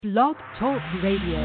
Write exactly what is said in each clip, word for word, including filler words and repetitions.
Blog Talk Radio.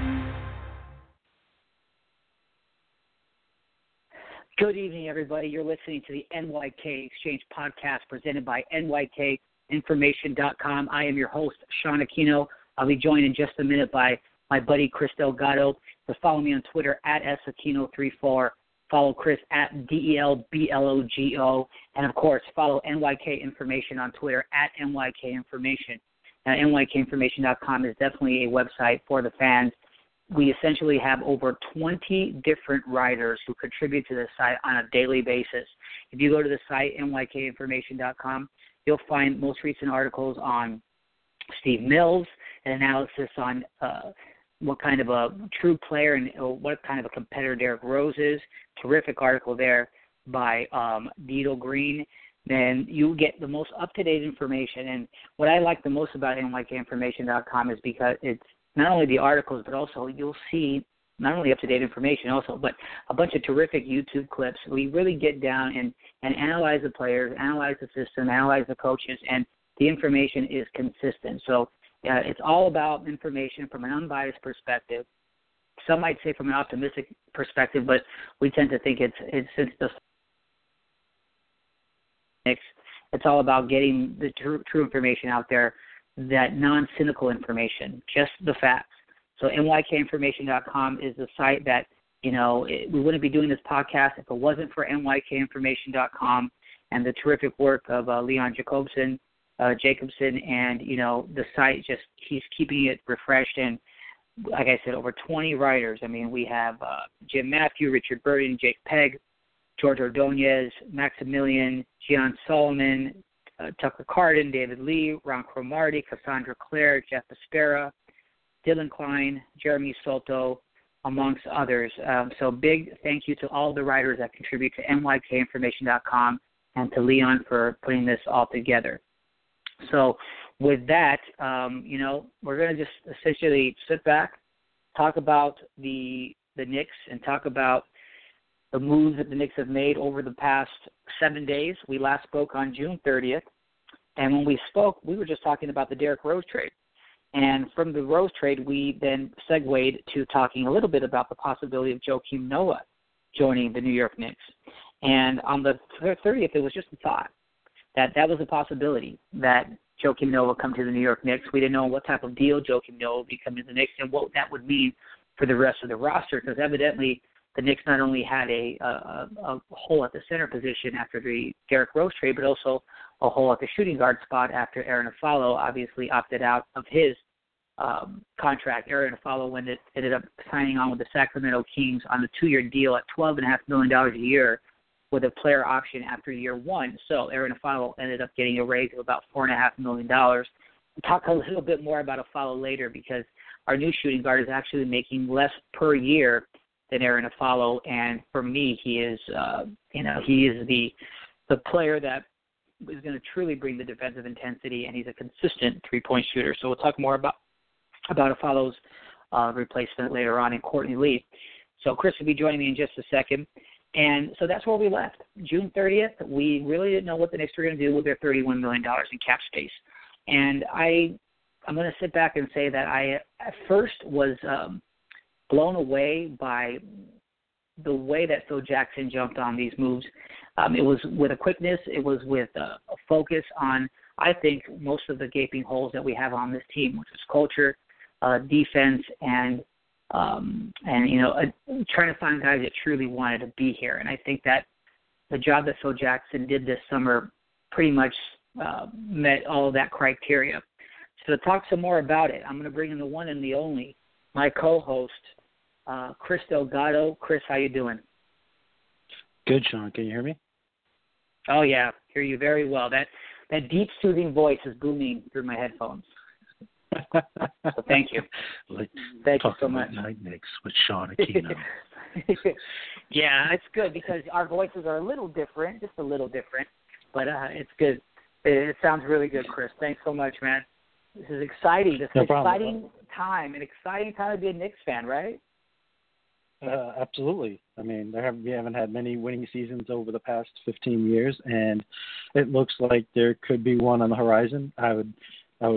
Good evening, everybody. You're listening to the N Y K Exchange podcast presented by N Y K information dot com. I am your host, Sean Aquino. I'll be joined in just a minute by my buddy, Chris Delgado. So follow me on Twitter at S Aquino thirty-four. Follow Chris at D E L B L O G O. And, of course, follow N Y K Information on Twitter at N Y K Information. Now, N Y K information dot com is definitely a website for the fans. We essentially have over twenty different writers who contribute to the site on a daily basis. If you go to the site, N Y K information dot com, you'll find most recent articles on Steve Mills, an analysis on uh, what kind of a true player and what kind of a competitor Derrick Rose is. Terrific article there by um, Dito Green. Then you get the most up-to-date information. And what I like the most about N Y K information dot com is because it's not only the articles, but also you'll see not only up-to-date information also, but a bunch of terrific YouTube clips. We really get down and, and analyze the players, analyze the system, analyze the coaches, and the information is consistent. So uh, it's all about information from an unbiased perspective. Some might say from an optimistic perspective, but we tend to think it's it's, it's the It's all about getting the true, true information out there, that non-cynical information, just the facts. So N Y K information dot com is the site that, you know, it, we wouldn't be doing this podcast if it wasn't for N Y K information dot com and the terrific work of uh, Leon Jacobson, uh, Jacobson, and, you know, the site just, he's keeping it refreshed. And like I said, over twenty writers. I mean, we have uh, Jim Matthew, Richard Burden, Jake Pegg, George Ordonez, Maximilian, Gian Solomon, uh, Tucker Carden, David Lee, Ron Cromartie, Cassandra Clare, Jeff Aspera, Dylan Klein, Jeremy Soto, amongst others. Um, so big thank you to all the writers that contribute to N Y K information dot com and to Leon for putting this all together. So with that, um, you know, we're going to just essentially sit back, talk about the the Knicks, and talk about the moves that the Knicks have made over the past seven days. We last spoke on June thirtieth, and when we spoke, we were just talking about the Derrick Rose trade. And from the Rose trade, we then segued to talking a little bit about the possibility of Joakim Noah joining the New York Knicks. And on the thirtieth, it was just a thought that that was a possibility that Joakim Noah would come to the New York Knicks. We didn't know what type of deal Joakim Noah would be coming to the Knicks and what that would mean for the rest of the roster, because evidently the Knicks not only had a, a, a hole at the center position after the Derrick Rose trade, but also a hole at the shooting guard spot after Aaron Aflalo obviously opted out of his um, contract. Aaron Aflalo ended, ended up signing on with the Sacramento Kings on a two-year deal at twelve point five million dollars a year with a player option after year one. So Aaron Aflalo ended up getting a raise of about four point five million dollars. We'll talk a little bit more about Aflalo later because our new shooting guard is actually making less per year than Aaron Aflalo, and for me, he is, uh, you know, he is the the player that is going to truly bring the defensive intensity, and he's a consistent three-point shooter. So we'll talk more about about Aflalo's uh, replacement later on in Courtney Lee. So Chris will be joining me in just a second, and so that's where we left. June thirtieth, we really didn't know what the Knicks were going to do with their thirty-one million dollars in cap space, and I, I'm going to sit back and say that I at first was. Um, blown away by the way that Phil Jackson jumped on these moves. Um, it was with a quickness. It was with a, a focus on, I think, most of the gaping holes that we have on this team, which is culture, uh, defense, and, um, and you know, uh, trying to find guys that truly wanted to be here. And I think that the job that Phil Jackson did this summer pretty much uh, met all of that criteria. So to talk some more about it, I'm going to bring in the one and the only, my co-host, Uh, Chris Delgado. Chris, how you doing? Good, Sean. Can you hear me? Oh, yeah. Hear you very well. That that deep, soothing voice is booming through my headphones. So thank you. Like, thank you so much. Night Knicks with Sean Aquino. Yeah, it's good because our voices are a little different, just a little different, but uh, it's good. It, it sounds really good, Chris. Thanks so much, man. This is exciting. This is no an problem. exciting time, an exciting time to be a Knicks fan, right? Uh, absolutely. I mean, there have, we haven't had many winning seasons over the past fifteen years, and it looks like there could be one on the horizon. I would, I would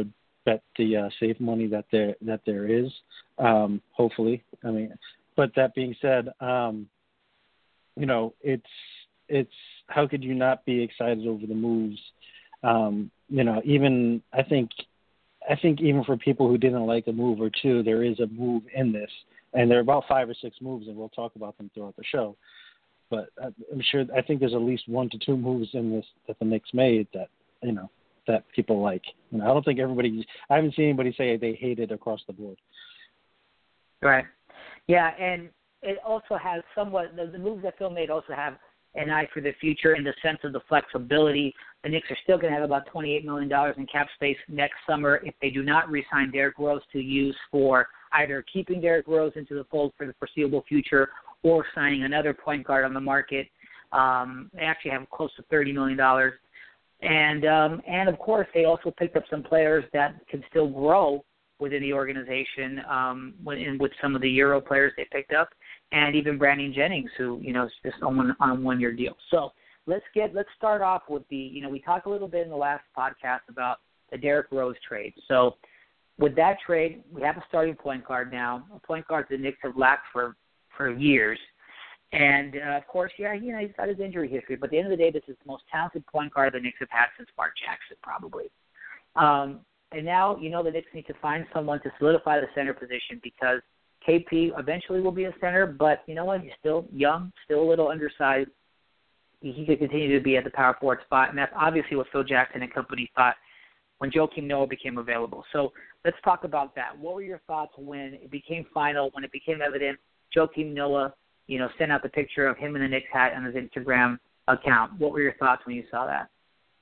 bet the uh, safe money that there that there is. Um, hopefully, I mean, but that being said, um, you know, it's it's how could you not be excited over the moves? Um, you know, even I think I think even for people who didn't like a move or two, there is a move in this, and there are about five or six moves, and we'll talk about them throughout the show. But I'm sure I think there's at least one to two moves in this that the Knicks made that you know that people like. You know, I don't think everybody. I haven't seen anybody say they hate it across the board. Right. Yeah, and it also has somewhat the, the moves that Phil made also have an eye for the future in the sense of the flexibility. The Knicks are still going to have about twenty-eight million dollars in cap space next summer if they do not re-sign Derrick Rose to use for either keeping Derrick Rose into the fold for the foreseeable future or signing another point guard on the market. Um, they actually have close to thirty million dollars. And, um, and, of course, they also picked up some players that can still grow within the organization um, with, with some of the Euro players they picked up, and even Brandon Jennings, who, you know, is just on, one, on a one-year deal. So let's get let's start off with the, you know, we talked a little bit in the last podcast about the Derrick Rose trade. So with that trade, we have a starting point guard now, a point guard the Knicks have lacked for, for years. And, uh, of course, yeah, you know, he's got his injury history. But at the end of the day, this is the most talented point guard the Knicks have had since Mark Jackson, probably. Um, and now, you know, the Knicks need to find someone to solidify the center position because K P eventually will be a center. But you know what? He's still young, still a little undersized. He, he could continue to be at the power forward spot. And that's obviously what Phil Jackson and company thought when Joakim Noah became available. So let's talk about that. What were your thoughts when it became final, when it became evident Joakim Noah, you know, sent out the picture of him in the Knicks hat on his Instagram account? What were your thoughts when you saw that?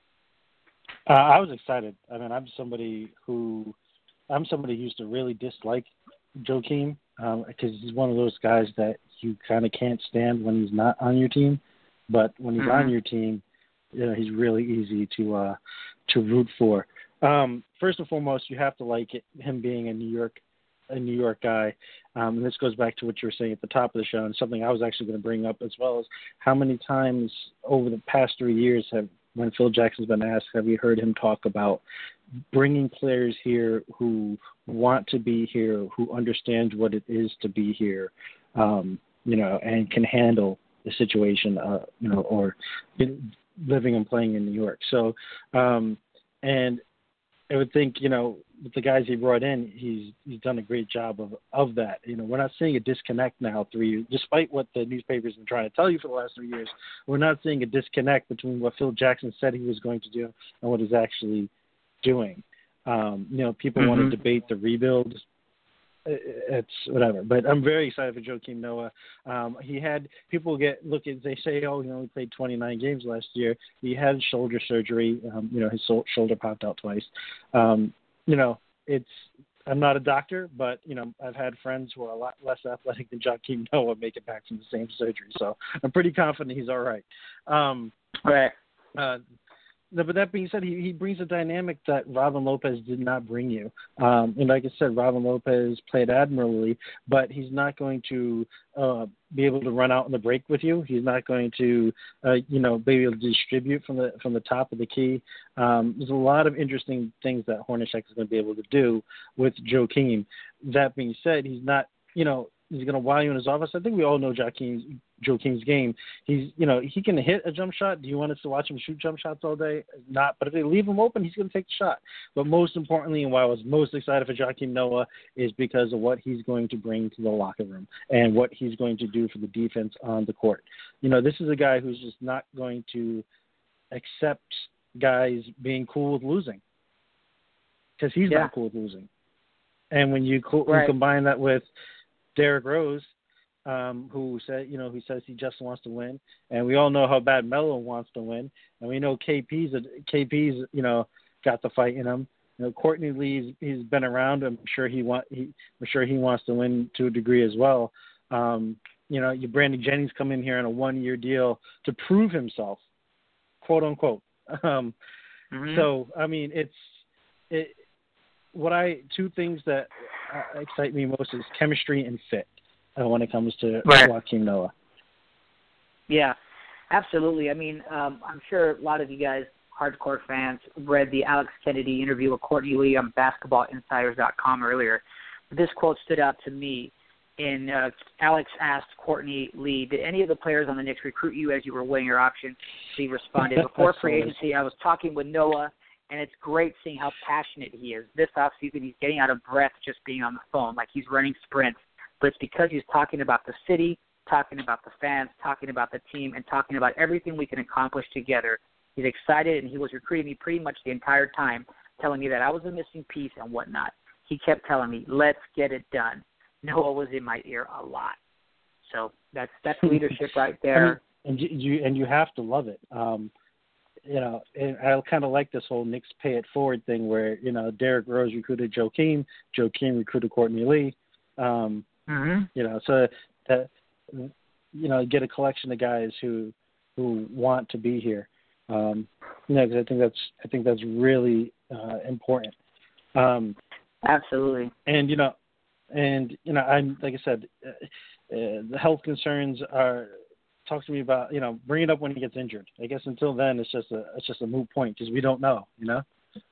Uh, I was excited. I mean, I'm somebody who, I'm somebody who used to really dislike Joakim um, because he's one of those guys that you kind of can't stand when he's not on your team, but when he's mm-hmm. on your team, you know, he's really easy to uh, to root for. Um, first and foremost, you have to like it, him being a New York a New York guy. Um, and this goes back to what you were saying at the top of the show, and something I was actually going to bring up as well as how many times over the past three years have, when Phil Jackson's been asked, have we heard him talk about bringing players here who want to be here, who understand what it is to be here, um, you know, and can handle the situation, uh, you know, or living and playing in New York. So, um, and I would think, you know, with the guys he brought in, he's he's done a great job of, of that. You know, we're not seeing a disconnect now three years, despite what the newspapers have been trying to tell you for the last three years. We're not seeing a disconnect between what Phil Jackson said he was going to do and what he's actually doing. Um, you know, people mm-hmm. want to debate the rebuild. It's whatever, but I'm very excited for Joakim Noah. Um, he had people get look at they say, oh, you know, he played twenty-nine games last year. He had shoulder surgery. Um, you know, his so- shoulder popped out twice. Um, you know, it's I'm not a doctor, but you know, I've had friends who are a lot less athletic than Joakim Noah make it back from the same surgery, so I'm pretty confident he's all right. Um, right. Uh, But that being said, he, he brings a dynamic that Robin Lopez did not bring you. Um, and like I said, Robin Lopez played admirably, but he's not going to uh, be able to run out in the break with you. He's not going to, uh, you know, be able to distribute from the from the top of the key. Um, there's a lot of interesting things that Hornacek is going to be able to do with Joakim. That being said, he's not, you know, he's going to wow you in his office. I think we all know Joakim's, Joakim's game. He's, you know, he can hit a jump shot. Do you want us to watch him shoot jump shots all day? Not. But if they leave him open, he's going to take the shot. But most importantly, and why I was most excited for Joakim Noah is because of what he's going to bring to the locker room and what he's going to do for the defense on the court. You know, this is a guy who's just not going to accept guys being cool with losing because he's yeah. not cool with losing. And when you, co- right. you combine that with Derrick Rose, um, who said, you know, who says he just wants to win, and we all know how bad Melo wants to win, and we know K P's a, K P's, you know, got the fight in him. You know, Courtney Lee's he's been around. I'm sure he want he, I'm sure he wants to win to a degree as well. Um, you know, you Brandon Jennings come in here on a one-year deal to prove himself, quote unquote. Um, mm-hmm. So I mean, it's it. What I two things that uh, excite me most is chemistry and fit uh, when it comes to right. Joakim Noah. Yeah, absolutely. I mean, um, I'm sure a lot of you guys hardcore fans read the Alex Kennedy interview with Courtney Lee on basketball insiders dot com earlier. This quote stood out to me. In uh, Alex asked Courtney Lee, did any of the players on the Knicks recruit you as you were weighing your options? She responded, before free agency, I was talking with Noah, and it's great seeing how passionate he is. This offseason, he's getting out of breath just being on the phone, like he's running sprints. But it's because he's talking about the city, talking about the fans, talking about the team, and talking about everything we can accomplish together. He's excited, and he was recruiting me pretty much the entire time, telling me that I was a missing piece and whatnot. He kept telling me, let's get it done. Noah was in my ear a lot. So that's that's leadership right there. I mean, and you, you and you have to love it. Um, you know, and I kind of like this whole Knicks pay it forward thing where, you know, Derrick Rose recruited Joakim, Joakim recruited Courtney Lee. Um, mm-hmm. You know, so that, you know, get a collection of guys who who want to be here. Um, you know, 'cause I think that's I think that's really uh, important. Um, Absolutely. And you know. And, you know, I'm like I said, uh, uh, the health concerns are, talk to me about, you know, bring it up when he gets injured. I guess until then it's just a it's just a moot point because we don't know, you know?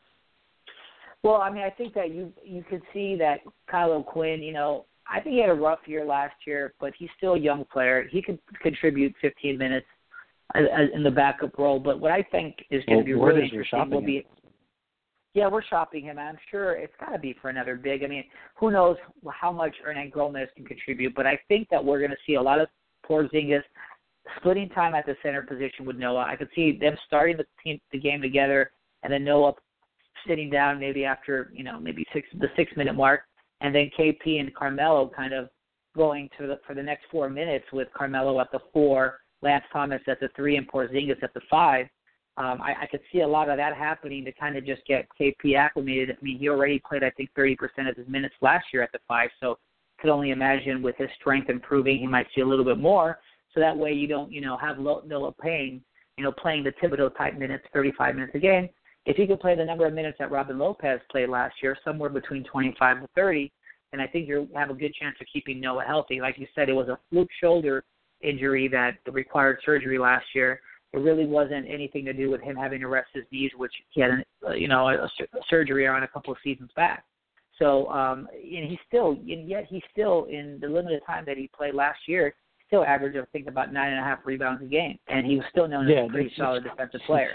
Well, I mean, I think that you you could see that Kyle O'Quinn, you know, I think he had a rough year last year, but he's still a young player. He could contribute fifteen minutes in the backup role. But what I think is going to well, be really interesting will him? be – yeah, we're shopping him. I'm sure it's got to be for another big. I mean, who knows how much Hernan Gomez can contribute, but I think that we're going to see a lot of Porzingis splitting time at the center position with Noah. I could see them starting the team, the game together, and then Noah sitting down maybe after, you know, maybe six the six-minute mark, and then K P and Carmelo kind of going to the, for the next four minutes with Carmelo at the four, Lance Thomas at the three, and Porzingis at the five. Um, I, I could see a lot of that happening to kind of just get K P acclimated. I mean, he already played, I think, thirty percent of his minutes last year at the five, so could only imagine with his strength improving, he might see a little bit more. So that way you don't, you know, have Noah Payne, you know, playing the Thibodeau-type minutes, thirty-five minutes a game. If he could play the number of minutes that Robin Lopez played last year, somewhere between twenty-five to thirty, then I think you have a good chance of keeping Noah healthy. Like you said, it was a fluke shoulder injury that required surgery last year. It really wasn't anything to do with him having to rest his knees, which he had, a, you know, a, a surgery on a couple of seasons back. So, um, and he's still, and yet he's still in the limited time that he played last year, still averaged, I think, about nine and a half rebounds a game, and he was still known yeah, as a pretty solid defensive player.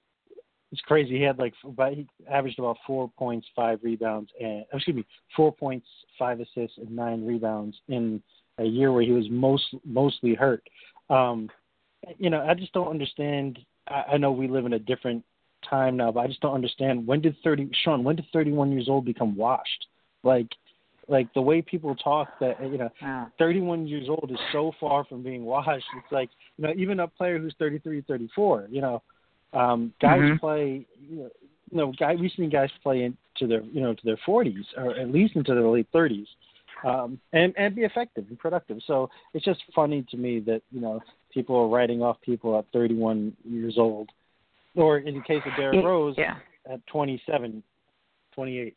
It's crazy. He had like about, he averaged about four points, five rebounds, and excuse me, four points, five assists, and nine rebounds in a year where he was most mostly hurt. Um, You know, I just don't understand. I, I know we live in a different time now, but I just don't understand. When did thirty, Sean? When did thirty-one years old become washed? Like, like the way people talk that you know, wow. thirty-one years old is so far from being washed. It's like, you know, even a player who's thirty-three, thirty-four. You know, um, guys mm-hmm. play. You know, you know, guy, we've seen guys play into their, you know, to their forties or at least into their late thirties. Um, and, and be effective and productive. So it's just funny to me that, you know, people are writing off people at thirty-one years old. Or in the case of Derrick Rose, yeah. at twenty-seven, twenty-eight.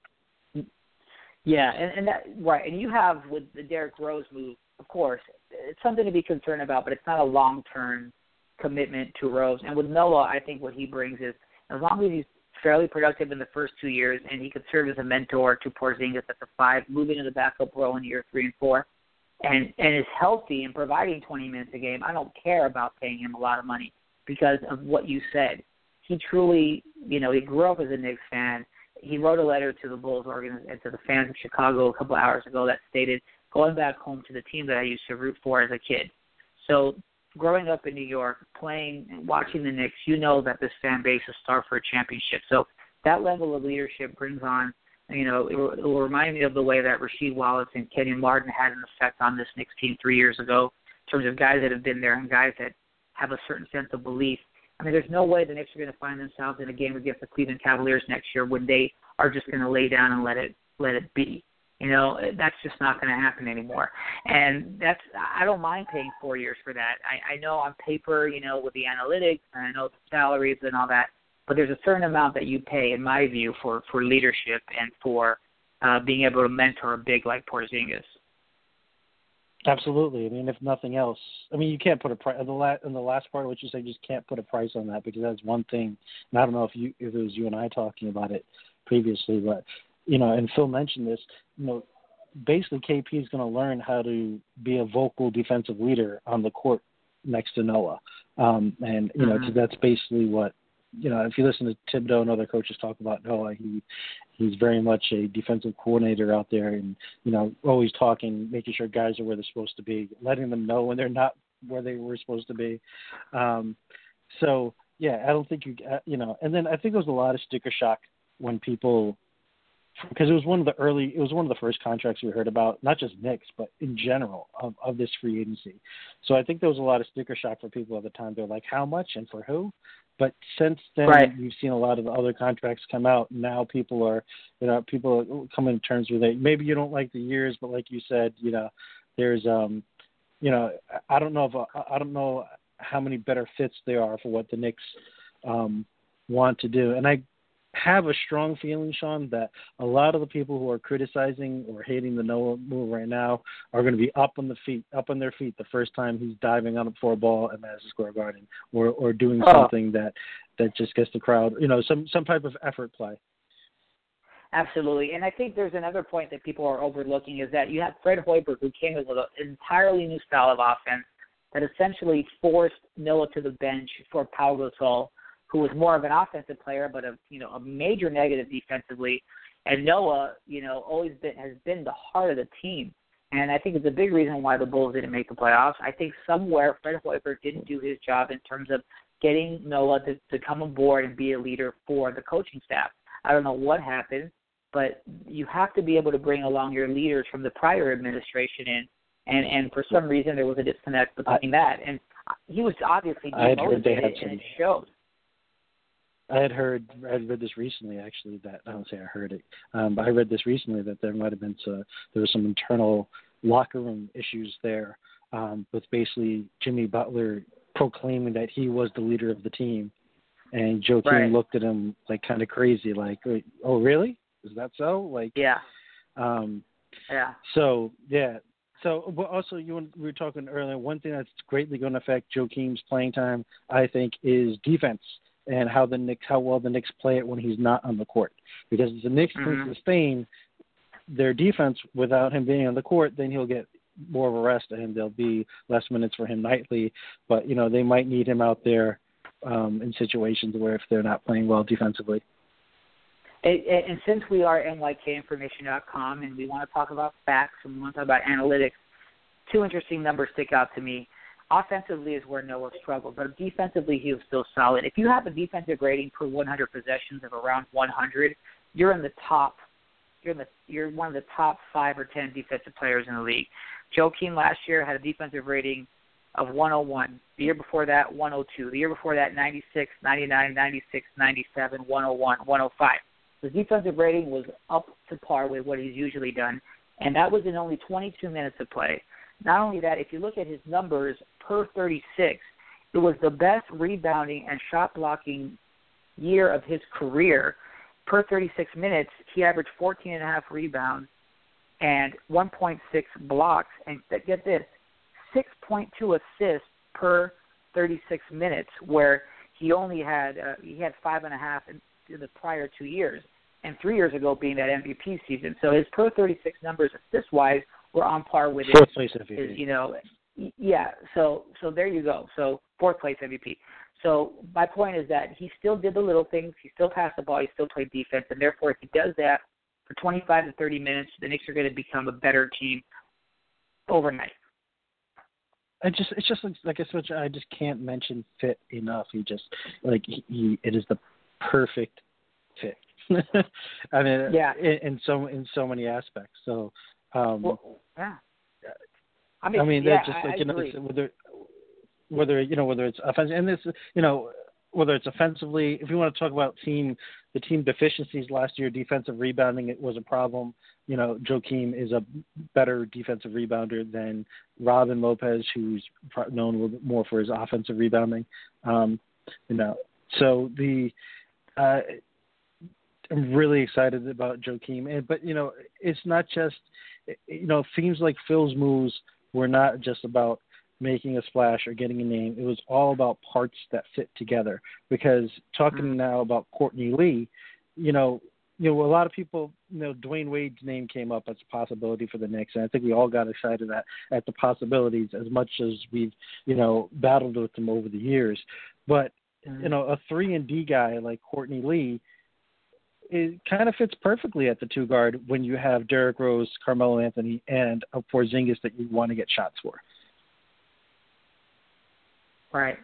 Yeah, and, and that right. And you have with the Derrick Rose move, of course, it's something to be concerned about, but it's not a long-term commitment to Rose. And with Noah, I think what he brings is as long as he's fairly productive in the first two years, and he could serve as a mentor to Porzingis at the five, moving to the backup role in year three and four, and, and is healthy and providing twenty minutes a game, I don't care about paying him a lot of money because of what you said. He truly, you know, he grew up as a Knicks fan. He wrote a letter to the Bulls organization and to the fans of Chicago a couple hours ago that stated, going back home to the team that I used to root for as a kid. So growing up in New York, playing and watching the Knicks, you know that this fan base is starved for a championship. So that level of leadership brings on, you know, it will, it will remind me of the way that Rasheed Wallace and Kenyon Martin had an effect on this Knicks team three years ago in terms of guys that have been there and guys that have a certain sense of belief. I mean, there's no way the Knicks are going to find themselves in a game against the Cleveland Cavaliers next year when they are just going to lay down and let it let it be. You know, that's just not going to happen anymore. And that's, I don't mind paying four years for that. I, I know on paper, you know, with the analytics, and I know the salaries and all that, but there's a certain amount that you pay, in my view, for, for leadership and for uh, being able to mentor a big like Porzingis. Absolutely. I mean, if nothing else, I mean, you can't put a price. The la- in the last part of what you said, you just can't put a price on that because that's one thing. And I don't know if you, if it was you and I talking about it previously, but you know, and Phil mentioned this. You know, basically, K P is going to learn how to be a vocal defensive leader on the court next to Noah, um, and you know, Mm-hmm. 'cause that's basically what. You know, if you listen to Thibodeau and other coaches talk about Noah, he he's very much a defensive coordinator out there, and you know, always talking, making sure guys are where they're supposed to be, letting them know when they're not where they were supposed to be. Um, so yeah, I don't think you uh, you know, and then I think there was a lot of sticker shock when people, because it was one of the early, it was one of the first contracts we heard about, not just Knicks, but in general of, of this free agency. So I think there was a lot of sticker shock for people at the time. They're like, how much and for who? But since then, Right. we've seen a lot of the other contracts come out. Now people are, you know, people are coming to terms with it. Maybe you don't like the years, but like you said, you know, there's, um, you know, I don't know if I don't know how many better fits there are for what the Knicks um, want to do. And I have a strong feeling, Sean, that a lot of the people who are criticizing or hating the Noah move right now are going to be up on the feet, up on their feet the first time he's diving on for a ball at Madison Square Garden, or or doing Oh. something that that just gets the crowd, you know, some some type of effort play. Absolutely. And I think there's another point that people are overlooking is that you have Fred Hoiberg, who came with an entirely new style of offense that essentially forced Noah to the bench for Pau Gasol, who was more of an offensive player, but a you know a major negative defensively. And Noah, you know, always been has been the heart of the team. And I think it's a big reason why the Bulls didn't make the playoffs. I think somewhere Fred Hoiberg didn't do his job in terms of getting Noah to, to come aboard and be a leader for the coaching staff. I don't know what happened, but you have to be able to bring along your leaders from the prior administration in. And, and for some reason, there was a disconnect between I, that. And he was obviously demotivated, and it showed. I had heard, I had read this recently, actually, that, I don't say I heard it, um, but I read this recently that there might have been, some, there was some internal locker room issues there um, with basically Jimmy Butler proclaiming that he was the leader of the team. And Joakim right. looked at him like kind of crazy, like, oh, really? Is that so? Like, yeah. Um, yeah. So, yeah. So, but also, you we were talking earlier, one thing that's greatly going to affect Joakim's playing time, I think, is defense and how the Knicks, how well the Knicks play it when he's not on the court. Because if the Knicks mm-hmm. can sustain their defense without him being on the court, then he'll get more of a rest and there'll be less minutes for him nightly. But, you know, they might need him out there um, in situations where if they're not playing well defensively. And, and since we are N Y K information dot com and we want to talk about facts and we want to talk about analytics, two interesting numbers stick out to me. Offensively is where Noah struggled, but defensively he was still solid. If you have a defensive rating per one hundred possessions of around one hundred, you're in the top. You're in the you're one of the top five or ten defensive players in the league. Joakim last year had a defensive rating of one oh one. The year before that, one oh two. The year before that, ninety-six, ninety-nine, ninety-six, ninety-seven, one oh one, one oh five. His defensive rating was up to par with what he's usually done, and that was in only twenty-two minutes of play. Not only that, if you look at his numbers per thirty-six, it was the best rebounding and shot blocking year of his career. Per thirty-six minutes, he averaged fourteen and a half rebounds and one point six blocks, and get this, six point two assists per thirty-six minutes, where he only had uh, he had five and a half in, in the prior two years, and three years ago being that M V P season. So his per thirty-six numbers assist-wise were on par with fourth his, place M V P. his, you know, yeah. So so there you go. So fourth place M V P. So my point is that he still did the little things. He still passed the ball. He still played defense, and therefore, if he does that for twenty-five to thirty minutes, the Knicks are going to become a better team overnight. I just, it's just like I said, I just can't mention fit enough. He just like he, he it is the perfect fit. I mean, yeah, in, in so in so many aspects. So, um, well, yeah. I mean, I mean, yeah, they're just I, like I you know, agree. it's, whether whether you know whether it's offensive and this you know whether it's offensively. If you want to talk about team the team deficiencies last year, defensive rebounding it was a problem. You know, Joakim is a better defensive rebounder than Robin Lopez, who's known a little bit more for his offensive rebounding. Um, you know, so the uh, I'm really excited about Joakim, and but you know, it's not just you know themes like Phil's moves were not just about making a splash or getting a name. It was all about parts that fit together. Because talking mm-hmm. now about Courtney Lee, you know, you know, a lot of people, you know, Dwayne Wade's name came up as a possibility for the Knicks, and I think we all got excited at, at the possibilities as much as we've, you know, battled with them over the years. But, mm-hmm. you know, a three and D guy like Courtney Lee, it kind of fits perfectly at the two guard when you have Derrick Rose, Carmelo Anthony, and a Porzingis that you want to get shots for. Right.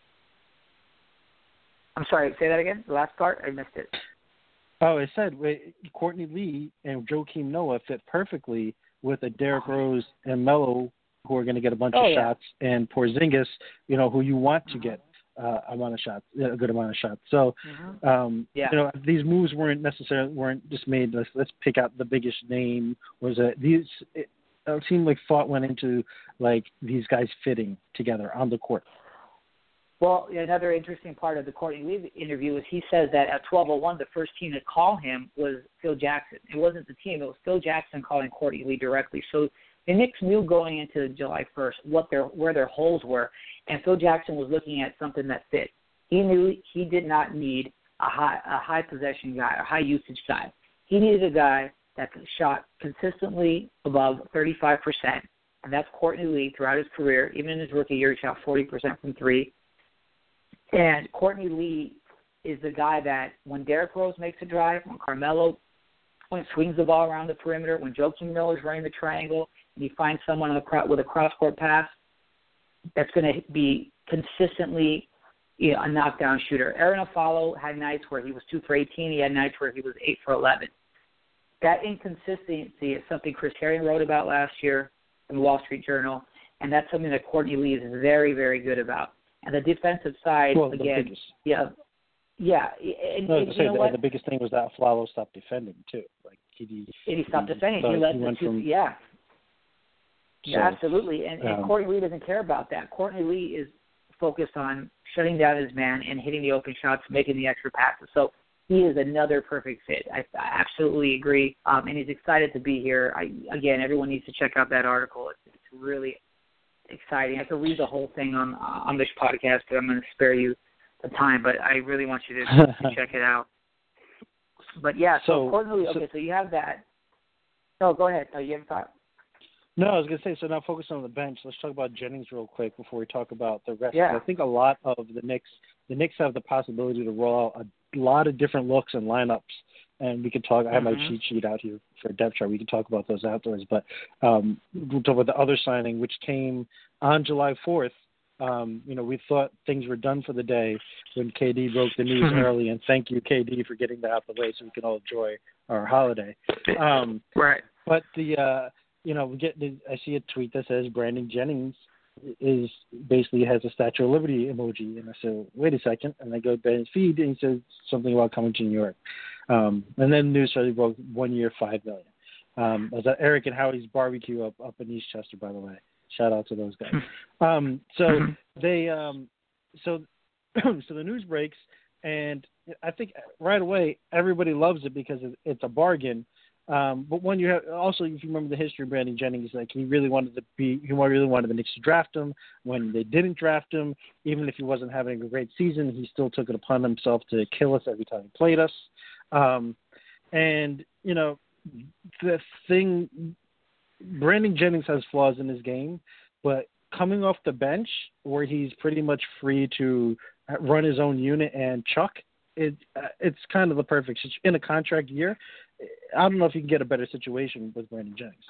I'm sorry, say that again, the last part? I missed it. Oh, I said Courtney Lee and Joakim Noah fit perfectly with a Derrick Rose and Melo, who are going to get a bunch oh, of yeah. shots, and Porzingis, you know, who you want to get uh, amount of shots, a good amount of shots. So, mm-hmm. um, yeah. you know, these moves weren't necessarily weren't just made. Let's let's pick out the biggest name. Was it these? It, it seemed like thought went into like these guys fitting together on the court. Well, another interesting part of the Courtney Lee interview is he says that at twelve oh one, the first team to call him was Phil Jackson. It wasn't the team. It was Phil Jackson calling Courtney Lee directly. So the Knicks knew going into July first what their where their holes were, and Phil Jackson was looking at something that fit. He knew he did not need a high, a high possession guy, a high usage side. He needed a guy that shot consistently above thirty-five percent, and that's Courtney Lee throughout his career. Even in his rookie year, he shot forty percent from three. And Courtney Lee is the guy that when Derrick Rose makes a drive, when Carmelo when it swings the ball around the perimeter, when Joakim Noah is running the triangle, and he finds someone on the, with a cross-court pass, that's going to be consistently you know, a knockdown shooter. Aaron Aflalo had nights where he was two for eighteen. He had nights where he was eight for eleven. That inconsistency is something Chris Herring wrote about last year in the Wall Street Journal, and that's something that Courtney Lee is very, very good about. And the defensive side, well, again, biggest, yeah, yeah. And, no, and, to you say know the, what? the biggest thing was that Flalo stopped defending too. Like he, and he stopped he, defending. He, he led he the went two, from, yeah. So, yeah, absolutely. And, and um, Courtney Lee doesn't care about that. Courtney Lee is focused on shutting down his man and hitting the open shots, making the extra passes. So he is another perfect fit. I, I absolutely agree. Um, and he's excited to be here. I, again, everyone needs to check out that article. It's, it's really exciting. I could read the whole thing on on this podcast, but I'm going to spare you the time. But I really want you to, to check it out. But yeah, so, so Courtney, okay, so, so you have that. No, go ahead. Oh, you have a thought? No, I was going to say, so now focus on the bench. Let's talk about Jennings real quick before we talk about the rest. Yeah. I think a lot of the Knicks, the Knicks have the possibility to roll out a lot of different looks and lineups. And we could talk, I have mm-hmm. my cheat sheet out here for a depth chart. We can talk about those afterwards. But um, we'll talk about the other signing, which came on July fourth. Um, you know, we thought things were done for the day when K D broke the news early. And thank you, K D, for getting that out of the way so we can all enjoy our holiday. Um, right. But the, uh, you know, we get. I see a tweet that says Brandon Jennings is basically has a Statue of Liberty emoji, and I said, wait a second, and I go to his feed, and he says something about coming to New York, um, and then the news started broke one year, five million. Um, I was at Eric and Howie's barbecue up up in Eastchester, by the way. Shout out to those guys. Um, so they, um, so so the news breaks, and I think right away everybody loves it because it's a bargain. Um, but when you have also, if you remember the history of Brandon Jennings, like he really wanted to be, he really wanted the Knicks to draft him. When they didn't draft him, even if he wasn't having a great season, he still took it upon himself to kill us every time he played us. Um, and you know, the thing, Brandon Jennings has flaws in his game, but coming off the bench where he's pretty much free to run his own unit and chuck, it uh, it's kind of the perfect in a contract year. I don't know if you can get a better situation with Brandon Jennings.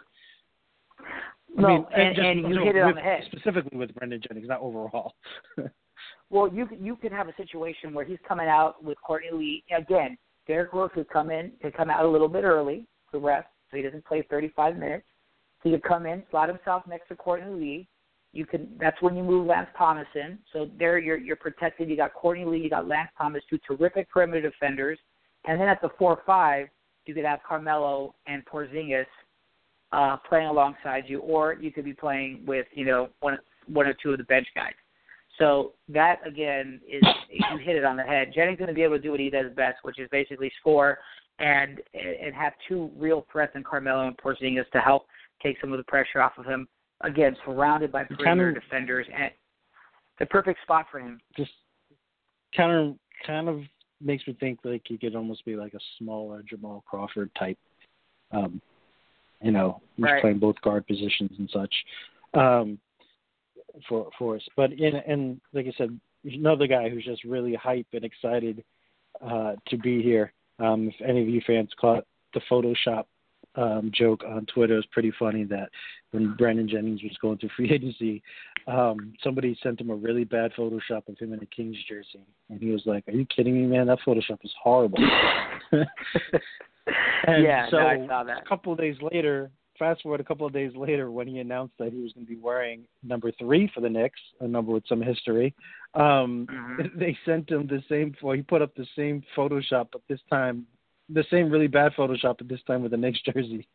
No, I mean, and, and, just, and you, you know, hit it with, on the head. Specifically with Brandon Jennings, not overall. Well, you you could have a situation where he's coming out with Courtney Lee. Again, Derrick Rose could come in, could come out a little bit early to rest, so he doesn't play thirty-five minutes. He could come in, slot himself next to Courtney Lee. You can. That's when you move Lance Thomas in. So there, you're you're protected. You got Courtney Lee, you got Lance Thomas, two terrific perimeter defenders, and then at the four five. You could have Carmelo and Porzingis uh, playing alongside you, or you could be playing with, you know, one one or two of the bench guys. So that, again, is you hit it on the head. Jennings is going to be able to do what he does best, which is basically score and and have two real threats in Carmelo and Porzingis to help take some of the pressure off of him again, surrounded by perimeter kind of, defenders, and the perfect spot for him. Just kind of, kind of makes me think like he could almost be like a smaller Jamal Crawford type. Um, you know, he's right. playing both guard positions and such um, for for us. But in and like I said, another guy who's just really hype and excited uh, to be here. Um, if any of you fans caught the Photoshop um, joke on Twitter, it was pretty funny that when Brandon Jennings was going through free agency, um, somebody sent him a really bad Photoshop of him in a Kings jersey, and he was like, "Are you kidding me, man? That Photoshop is horrible." And yeah, so no, I saw that. A couple of days later, fast forward a couple of days later, when he announced that he was going to be wearing number three for the Knicks, a number with some history, um, mm-hmm. they sent him the same. Well, he put up the same Photoshop, but this time, the same really bad Photoshop, but this time with a Knicks jersey.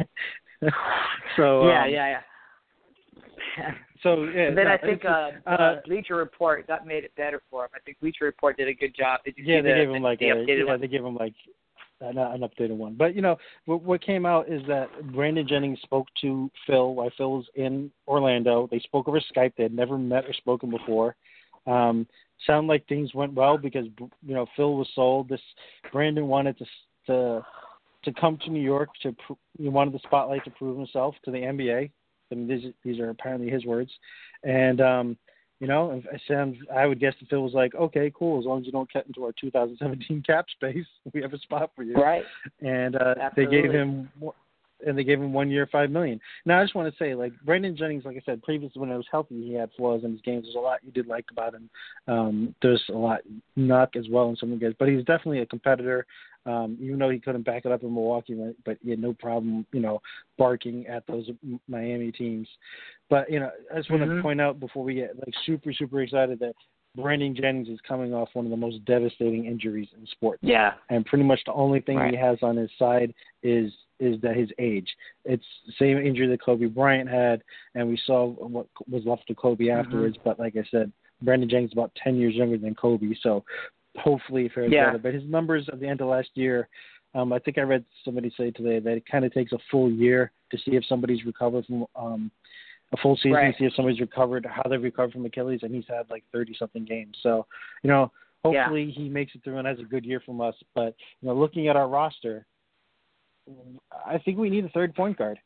so yeah, um, yeah, yeah. So yeah, and then no, I think uh, uh, uh, Bleacher Report that made it better for him. I think Bleacher Report did a good job. Did you yeah, see they the, gave him the, like the a, updated yeah, one? they gave him like an, an updated one. But you know, what, what came out is that Brandon Jennings spoke to Phil while Phil was in Orlando. They spoke over Skype. They had never met or spoken before. Um, sound like things went well because you know Phil was sold. This Brandon wanted to to to come to New York to he wanted the spotlight to prove himself to the N B A. I mean, these these are apparently his words, and um, you know, it sounds. I would guess that Phil was like, okay, cool. As long as you don't get into our two thousand seventeen cap space, we have a spot for you. Right. And uh, they gave him, and they gave him one year, five million. Now, I just want to say, like Brandon Jennings, like I said previously, when I was healthy, he had flaws in his games. There's a lot you did like about him. Um, there's a lot not as well in some of the guys, but he's definitely a competitor. Um, even though he couldn't back it up in Milwaukee, but he had no problem, you know, barking at those Miami teams. But, you know, I just want mm-hmm. to point out before we get, like, super, super excited that Brandon Jennings is coming off one of the most devastating injuries in sports. Yeah. And pretty much the only thing right. he has on his side is is that his age. It's the same injury that Kobe Bryant had, and we saw what was left of Kobe mm-hmm. afterwards. But like I said, Brandon Jennings is about ten years younger than Kobe, so hopefully it fares yeah. better. But his numbers at the end of last year, um, I think I read somebody say today that it kind of takes a full year to see if somebody's recovered from um, a full season, right. to see if somebody's recovered, how they've recovered from Achilles, and he's had like thirty-something games. So, you know, hopefully yeah. he makes it through and has a good year from us. But, you know, looking at our roster, I think we need a third point guard.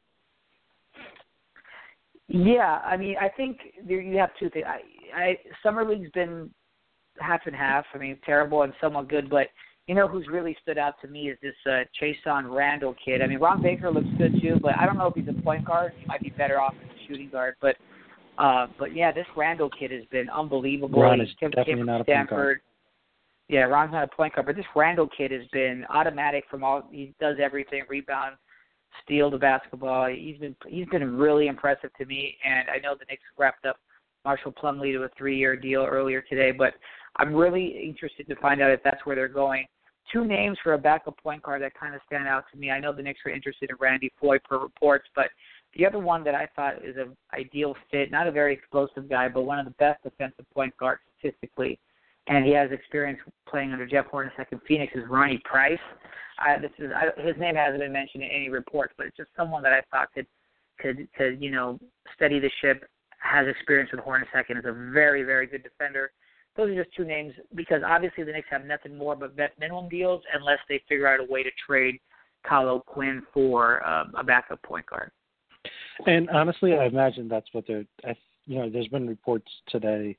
Yeah, I mean, I think there, you have two things. I, I, Summer League's been half and half. I mean, terrible and somewhat good. But you know who's really stood out to me is this uh, Chason Randall kid. I mean, Ron Baker looks good too, but I don't know if he's a point guard. He might be better off as a shooting guard. But uh, but yeah, this Randall kid has been unbelievable. Ron is He definitely came not a Stanford. point guard. Yeah, Ron's not a point guard, but this Randall kid has been automatic from all. He does everything: rebound, steal the basketball. He's been he's been really impressive to me, and I know the Knicks wrapped up Marshall Plumlee to a three-year deal earlier today, but I'm really interested to find out if that's where they're going. Two names for a backup point guard that kind of stand out to me. I know the Knicks are interested in Randy Floyd per reports, but the other one that I thought is an ideal fit, not a very explosive guy, but one of the best defensive point guards statistically, and he has experience playing under Jeff Hornacek in Phoenix, is Ronnie Price. Uh, this is I, his name hasn't been mentioned in any reports, but it's just someone that I thought could could could you know steady the ship, has experience with Hornacek, and is a very very good defender. Those are just two names because obviously the Knicks have nothing more but vet minimum deals unless they figure out a way to trade Kyle O'Quinn for um, a backup point guard. And honestly, I imagine that's what they're. I, you know, there's been reports today.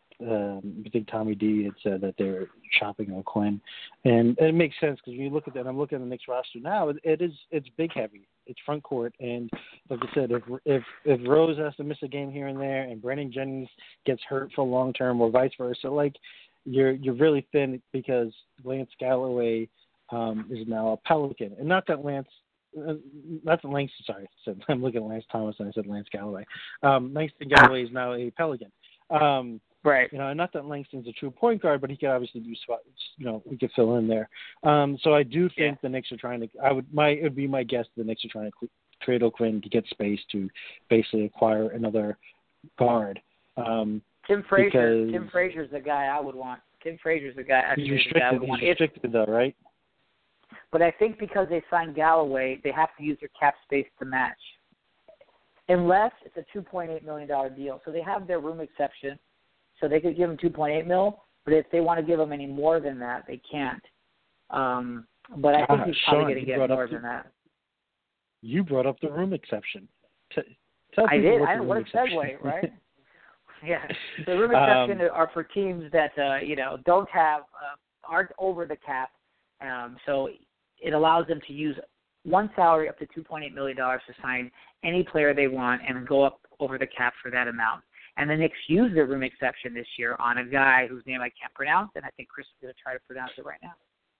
Um, I think Tommy D had said that they're shopping O'Quinn, and it makes sense because when you look at that, I'm looking at the Knicks roster now. It, it is it's big heavy. It's front court, and like I said, if if if Rose has to miss a game here and there, and Brandon Jennings gets hurt for long term, or vice versa, like you're you're really thin because Lance Galloway um, is now a Pelican, and not that Lance. Uh, not that Langston, sorry, I said, I'm looking at Lance Thomas and I said Lance Galloway. Um, Langston Galloway is now a Pelican. Um, right. You know, not that Langston's a true point guard, but he could obviously do spots. You know, we could fill in there. Um, so I do think yeah. the Knicks are trying to. I would my it would be my guess the Knicks are trying to cl- trade O'Quinn to get space to basically acquire another guard. Um, Tim Frazier. Tim Frazier's the guy I would want. Tim Frazier's the guy. He's restricted. The guy I would want. He's restricted though, right? But I think because they signed Galloway, they have to use their cap space to match. unless it's a two point eight million dollars deal. So they have their room exception, so they could give him two point eight mil. But if they want to give him any more than that, they can't. Um, but I think ah, he's probably Sean, going to get more than that. You brought up the room exception. T- tell I people did. what I the what room a exception segue, is. right? Yeah, the room exception um, are for teams that uh, you know don't have uh, aren't over the cap. Um, so it allows them to use one salary up to two point eight million dollars to sign any player they want and go up over the cap for that amount. And the Knicks used their room exception this year on a guy whose name I can't pronounce, and I think Chris is going to try to pronounce it right now.